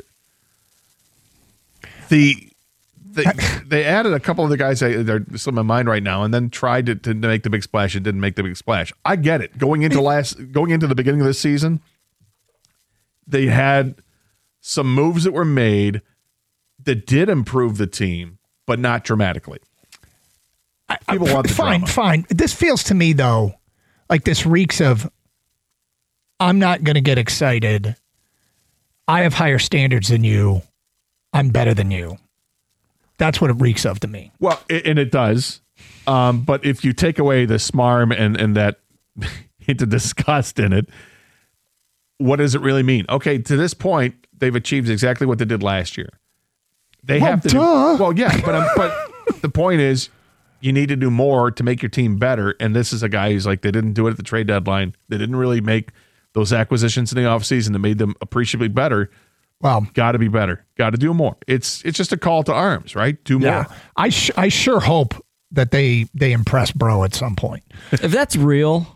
The they they added a couple of the guys that are still in my mind right now, and then tried to, to make the big splash and didn't make the big splash. I get it. Going into last, going into the beginning of this season, they had some moves that were made that did improve the team, but not dramatically. People want the fine, drama. fine. This feels to me though like this reeks of, I'm not going to get excited. I have higher standards than you. I'm better than you. That's what it reeks of to me. Well, it, and it does. Um, but if you take away the smarm and, and that hint of disgust in it, what does it really mean? Okay, to this point, they've achieved exactly what they did last year. They Well, have to. duh. Do, well, yeah, but um, but the point is, you need to do more to make your team better. And this is a guy who's like, they didn't do it at the trade deadline. They didn't really make those acquisitions in the offseason that made them appreciably better. Well, got to be better. Got to do more. It's it's just a call to arms, right? Do more. Yeah, I sh- I sure hope that they they impress Bro at some point. If that's real,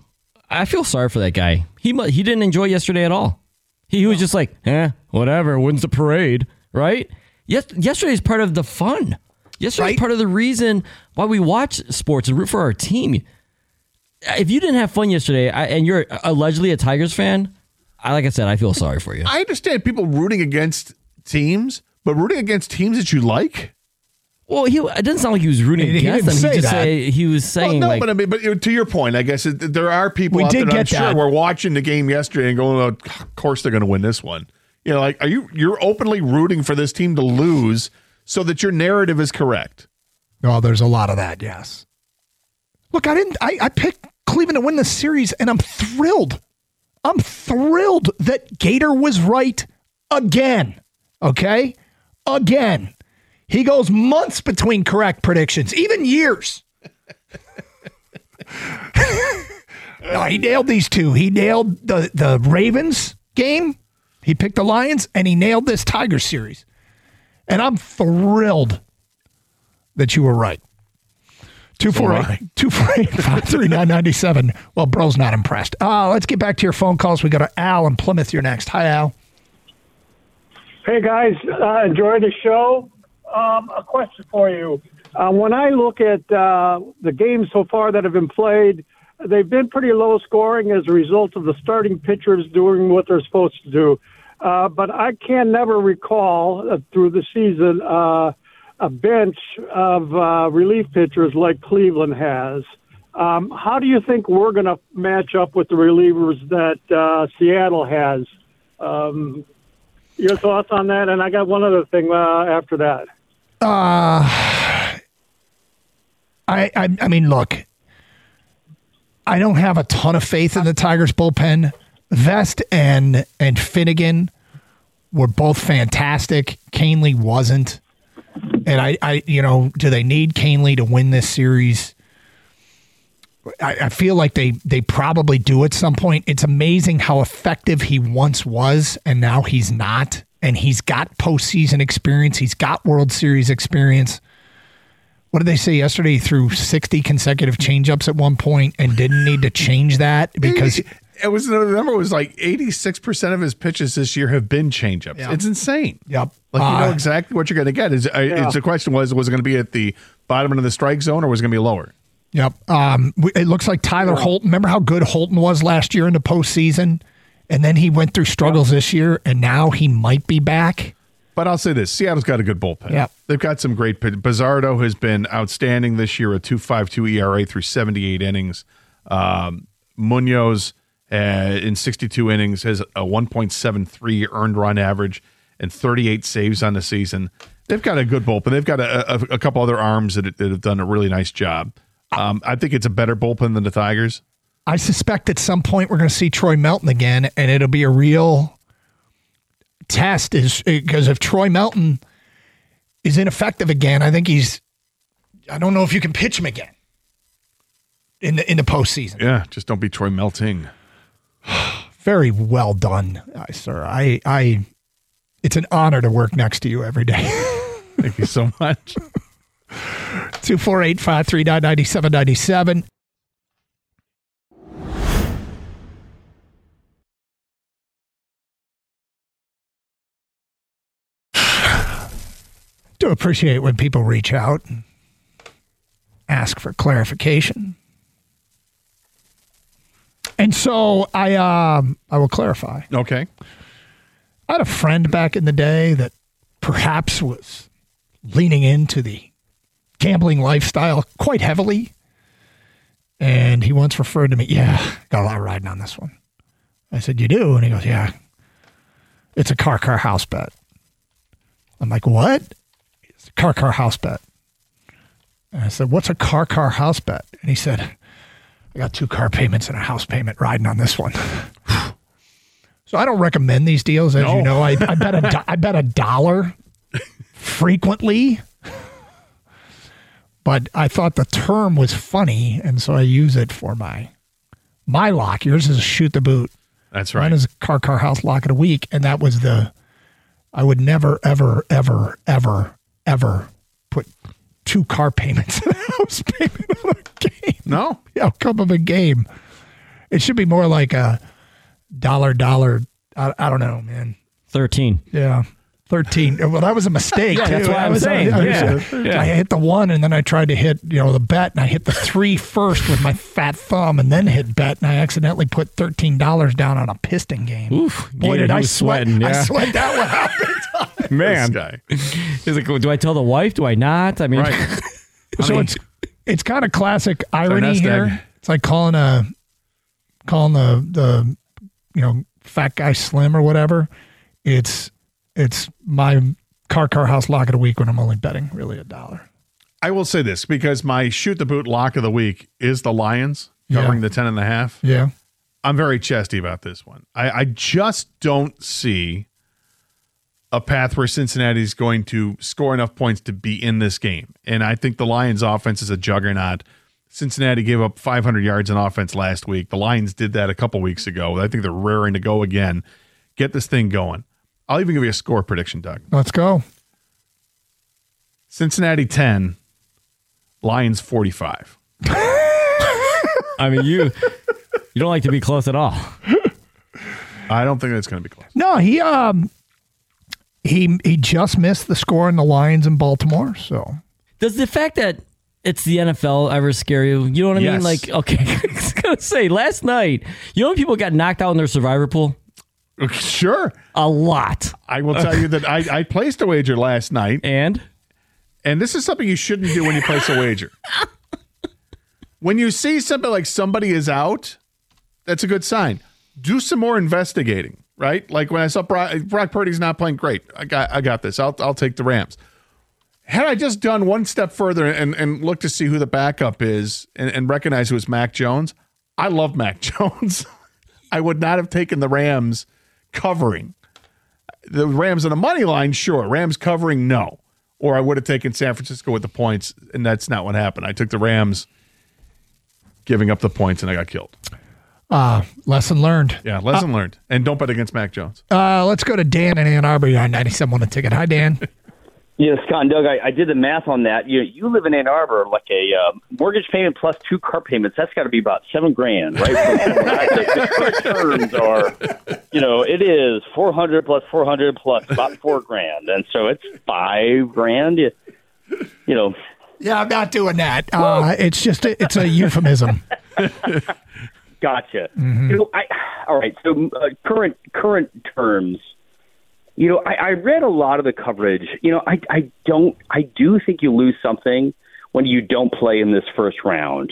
I feel sorry for that guy. He mu- he didn't enjoy yesterday at all. He, he was just like, eh, whatever. When's the parade, right? Yes, yesterday is part of the fun. Yesterday is part of the reason why we watch sports and root for our team. If you didn't have fun yesterday I, and you're allegedly a Tigers fan, I, like I said, I feel sorry for you. I understand people rooting against teams, but rooting against teams that you like? Well, he it doesn't sound like he was rooting He- he against didn't them. He say just that. say he was saying Well, no, like, but I mean, but to your point, I guess it, there are people We out did there that I'm get sure that. were watching the game yesterday and going, oh, of course they're going to win this one. You know, like, are you you're openly rooting for this team to lose so that your narrative is correct? Oh, there's a lot of that, yes. Look, I didn't I, I picked Cleveland to win the series, and I'm thrilled. I'm thrilled that Gator was right again. Okay? Again. He goes months between correct predictions, even years. No, he nailed these two. He nailed the, the Ravens game. He picked the Lions, and he nailed this Tigers series. And I'm thrilled that you were right. two four eight, two four eight, five three nine, nine seven. Well, bro's not impressed. Uh, let's get back to your phone calls. We got to Al in Plymouth. You're next. Hi, Al. Hey, guys. Uh, enjoy the show. Um, a question for you. Uh, when I look at uh, the games so far that have been played, they've been pretty low scoring as a result of the starting pitchers doing what they're supposed to do. Uh, but I can never recall uh, through the season uh, a bench of uh, relief pitchers like Cleveland has. Um, how do you think we're going to match up with the relievers that uh, Seattle has? Um, your thoughts on that? And I got one other thing uh, after that. Uh, I, I I mean, look, I don't have a ton of faith in the Tigers bullpen. Vest and and Finnegan were both fantastic. Canely wasn't. And I, I you know, do they need Canely to win this series? I, I feel like they they probably do at some point. It's amazing how effective he once was, and now he's not. And he's got postseason experience. He's got World Series experience. What did they say yesterday? He threw sixty consecutive changeups at one point and didn't need to change that because it was the number was like eighty-six percent of his pitches this year have been changeups. Yep. It's insane. Yep. Like you know Uh, exactly what you're going to get. Is uh, Yeah. it's the question was was it going to be at the bottom of the strike zone or was it going to be lower? Yep. Um, we- it looks like Tyler Holton. Remember how good Holton was last year in the postseason? And then he went through struggles this year, and now he might be back. But I'll say this: Seattle's got a good bullpen. Yeah. They've got some great pitch. Bizzardo has been outstanding this year, a two point five two E R A through seventy-eight innings. Um, Munoz uh, in sixty-two innings has a one point seven three earned run average and thirty-eight saves on the season. They've got a good bullpen. They've got a, a, a couple other arms that, that have done a really nice job. Um, I think it's a better bullpen than the Tigers. I suspect at some point we're going to see Troy Melton again, and it'll be a real test. Is because if Troy Melton is ineffective again, I think he's. I don't know if you can pitch him again in the in the postseason. Yeah, just don't be Troy Melting. Very well done, uh, sir. I, I, it's an honor to work next to you every day. Thank you so much. Two four eight five three nine ninety seven ninety seven. Do appreciate when people reach out and ask for clarification. And so I um I will clarify. Okay. I had a friend back in the day that perhaps was leaning into the gambling lifestyle quite heavily. And he once referred to me, yeah, got a lot riding on this one. I said, you do? And he goes, yeah, it's a car, car, house bet. I'm like, what? It's a car, car, house bet. And I said, what's a car, car, house bet? And he said, I got two car payments and a house payment riding on this one. So I don't recommend these deals. As No. you know, I, I bet a do- I bet a dollar frequently. But I thought the term was funny, and so I use it for my my lock. Yours is a shoot the boot. That's right. Mine is a car, car, house lock of the week, and that was the. I would never, ever, ever, ever, ever put two car payments and a house payment on a game. No, the outcome of a game. It should be more like a dollar, dollar. I, I don't know, man. thirteen. Yeah. thirteen. Well, that was a mistake. Yeah, too. that's what I I'm was, saying. I, I, Yeah. was, Yeah. I hit the one, and then I tried to hit, you know, the bet, and I hit the three first with my fat thumb, and then hit bet, and I accidentally put thirteen dollars down on a Piston game. Oof. Boy, Gator, did he I was sweat! sweating, I yeah. sweat that one out. Man. guy. He's like, do I tell the wife? Do I not? I mean, Right. So mean- it's it's kind of classic irony nest here. egg. It's like calling a calling the the you know fat guy slim or whatever. It's it's my car car house lock of the week when I'm only betting really a dollar. I will say this because my shoot the boot lock of the week is the Lions covering Yeah. the ten and a half. Yeah. I'm very chesty about this one. I, I just don't see a path where Cincinnati's going to score enough points to be in this game. And I think the Lions offense is a juggernaut. Cincinnati gave up five hundred yards in offense last week. The Lions did that a couple weeks ago. I think they're raring to go again. Get this thing going. I'll even give you a score prediction, Doug. Let's go. Cincinnati ten, Lions forty-five. I mean, you you don't like to be close at all. I don't think that's going to be close. No, he um he he just missed the score in the Lions in Baltimore. So Does the fact that it's the N F L ever scare you? You know what I mean? Yes. Like, okay, I was gonna say last night, you know when people got knocked out in their survivor pool? Sure. A lot. I will tell you that I, I placed a wager last night. And? And this is something you shouldn't do when you place a wager. When you see something like somebody is out, that's a good sign. Do some more investigating, right? Like when I saw Brock, Brock Purdy's not playing great. I got I got this. I'll I'll take the Rams. Had I just done one step further and, and looked to see who the backup is and, and recognize it was Mac Jones, I love Mac Jones. I would not have taken the Rams covering. The Rams on the money line, sure. Rams covering, no. Or I would have taken San Francisco with the points, and that's not what happened. I took the Rams giving up the points, and I got killed. uh lesson learned. Yeah, lesson learned. And don't bet against Mac Jones. Uh let's go to Dan in Ann Arbor. You're on ninety-seven on the ticket. Hi, Dan. Yeah, Scott and Doug, I, I did the math on that. You you live in Ann Arbor, like a uh, mortgage payment plus two car payments. That's got to be about seven grand, right? The current terms are, you know, it is four hundred plus four hundred plus about four grand, and so it's five grand. You, you know. Yeah, I'm not doing that. Uh, it's just a, it's a euphemism. Gotcha. Mhm. You know, I, all right. So uh, current current terms. You know, I, I read a lot of the coverage. You know, I, I don't. I do think you lose something when you don't play in this first round.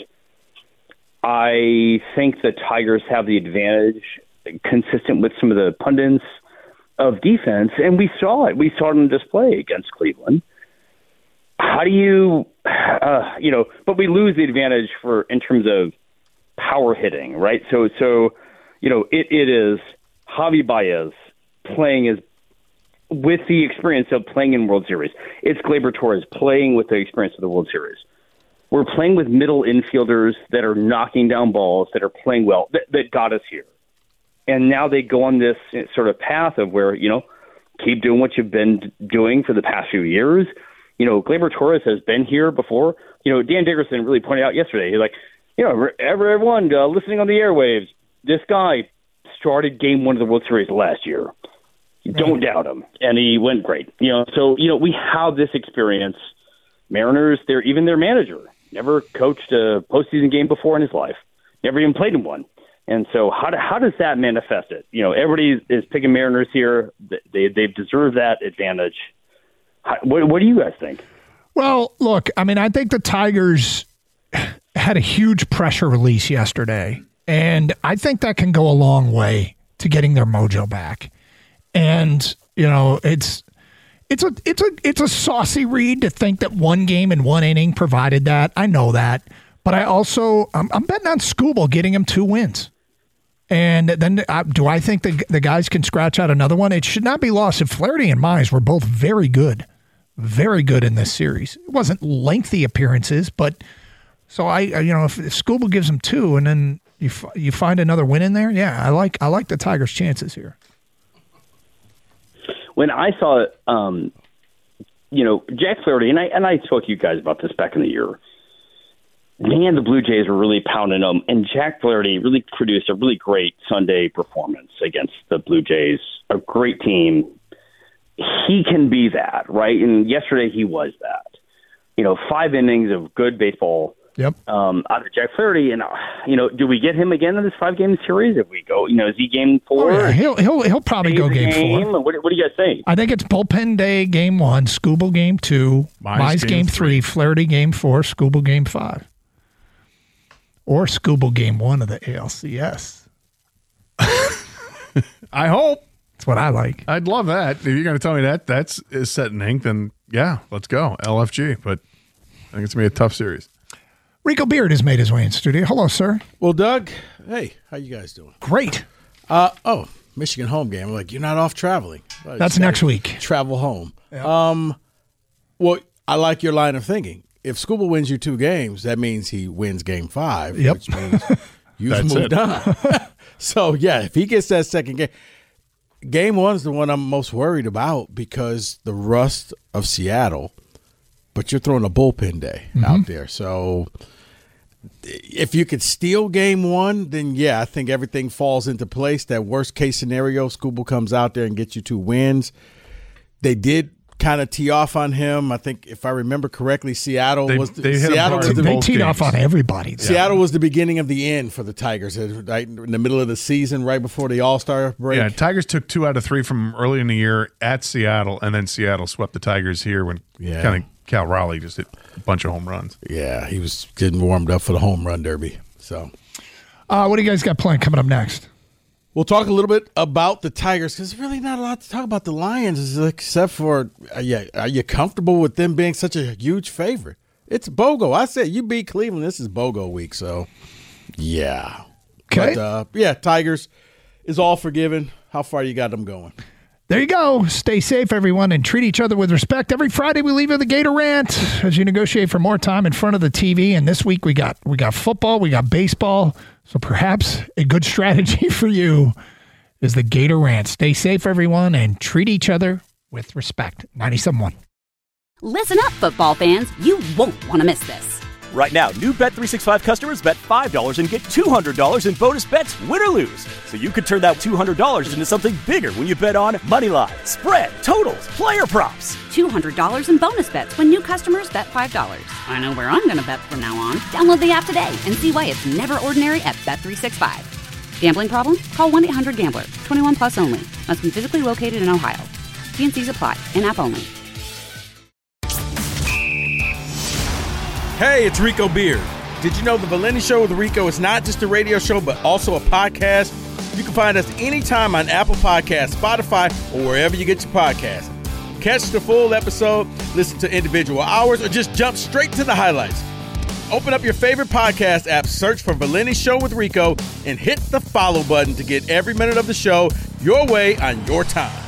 I think the Tigers have the advantage, consistent with some of the pundits, of defense, and we saw it. We saw it on display against Cleveland. How do you, uh, you know? But we lose the advantage for in terms of power hitting, right? So, so you know, it, it is Javi Baez playing as with the experience of playing in World Series. It's Gleyber Torres playing with the experience of the World Series. We're playing with middle infielders that are knocking down balls, that are playing well, that, that got us here. And now they go on this sort of path of where, you know, keep doing what you've been doing for the past few years. You know, Gleyber Torres has been here before. You know, Dan Dickerson really pointed out yesterday, he's like, you know, everyone uh, listening on the airwaves, this guy started game one of the World Series last year. Don't doubt him. And he went great. You know, so, you know, we have this experience. Mariners, they're even their manager, never coached a postseason game before in his life, never even played in one. And so how do, how does that manifest it? You know, everybody is picking Mariners here. They, they've deserved that advantage. How, what, what do you guys think? Well, look, I mean, I think the Tigers had a huge pressure release yesterday, and I think that can go a long way to getting their mojo back. And, you know, it's it's a it's a it's a saucy read to think that one game in one inning provided that. I know that, but I also I'm, I'm betting on Skubal getting him two wins. And then uh, do I think the the guys can scratch out another one? It should not be lost. If Flaherty and Mize were both very good, very good in this series. It wasn't lengthy appearances, but so I you know if, if Skubal gives them two and then you f- you find another win in there, yeah, I like I like the Tigers' chances here. When I saw, um, you know, Jack Flaherty, and I and I spoke to you guys about this back in the year. man, the Blue Jays were really pounding them, and Jack Flaherty really produced a really great Sunday performance against the Blue Jays, a great team. He can be that, right? And yesterday he was that. You know, five innings of good baseball. Yep. Um, out of Jack Flaherty, and uh, you know, do we get him again in this five-game series? If we go, you know, is he game four? Oh, yeah. He'll he'll he'll probably go game, game four. What, what do you guys think? I think it's bullpen day game one, Skubal game two, Mize game, game three, Flaherty game four, Skubal game five, or Skubal game one of the A L C S. I hope. That's what I like. I'd love that. If you're going to tell me that that's is set in ink, then yeah, let's go L F G. But I think it's going to be a tough series. Rico Beard has made his way in studio. Hello, sir. Well, Doug, hey, how you guys doing? Great. Uh, oh, Michigan home game. I'm like, you're not off traveling. Well, That's next week. Travel home. Yeah. Um, well, I like your line of thinking. If Skubal wins you two games, that means he wins game five, yep. which means you've That's moved it. on. So, yeah, if he gets that second game, game one is the one I'm most worried about because the rust of Seattle, but you're throwing a bullpen day mm-hmm. out there. So if you could steal game one, then, yeah, I think everything falls into place. That worst-case scenario, Skubal comes out there and gets you two wins. They did kind of tee off on him. I think, if I remember correctly, Seattle They- was they hit him Seattle hard was in the, They both teed games. off on everybody. Seattle was the beginning of the end for the Tigers, right in the middle of the season, right before the All-Star break. Yeah, Tigers took two out of three from early in the year at Seattle, and then Seattle swept the Tigers here when Yeah. kind of Cal Raleigh just hit a bunch of home runs. Yeah, he was getting warmed up for the home run derby. So, Uh, what do you guys got planned coming up next? we'll talk a little bit about the Tigers because there's really not a lot to talk about the Lions except for, uh, yeah, are you comfortable with them being such a huge favorite? It's BOGO. I said you beat Cleveland. This is BOGO week, so yeah. Okay. But, uh, yeah, Tigers is all forgiven. How far you got them going? There you go. Stay safe, everyone, and treat each other with respect. Every Friday we leave you the Gator Rant as you negotiate for more time in front of the T V. And this week we got we got football, we got baseball. So perhaps a good strategy for you is the Gator Rant. Stay safe, everyone, and treat each other with respect. ninety-seven point one. Listen up, football fans. You won't want to miss this. Right now, new Bet three sixty-five customers bet five dollars and get two hundred dollars in bonus bets, win or lose. So you could turn that two hundred dollars into something bigger when you bet on money line, spread, totals, player props. two hundred dollars in bonus bets when new customers bet five dollars. I know where I'm going to bet from now on. Download the app today and see why it's never ordinary at Bet three sixty-five. Gambling problem? Call one eight hundred gambler. twenty-one plus only. Must be physically located in Ohio. T N Cs apply. In-app only. Hey, it's Rico Beard. Did you know the Valenti Show with Rico is not just a radio show, but also a podcast? You can find us anytime on Apple Podcasts, Spotify, or wherever you get your podcasts. Catch the full episode, listen to individual hours, or just jump straight to the highlights. Open up your favorite podcast app, search for Valenti Show with Rico, and hit the follow button to get every minute of the show your way on your time.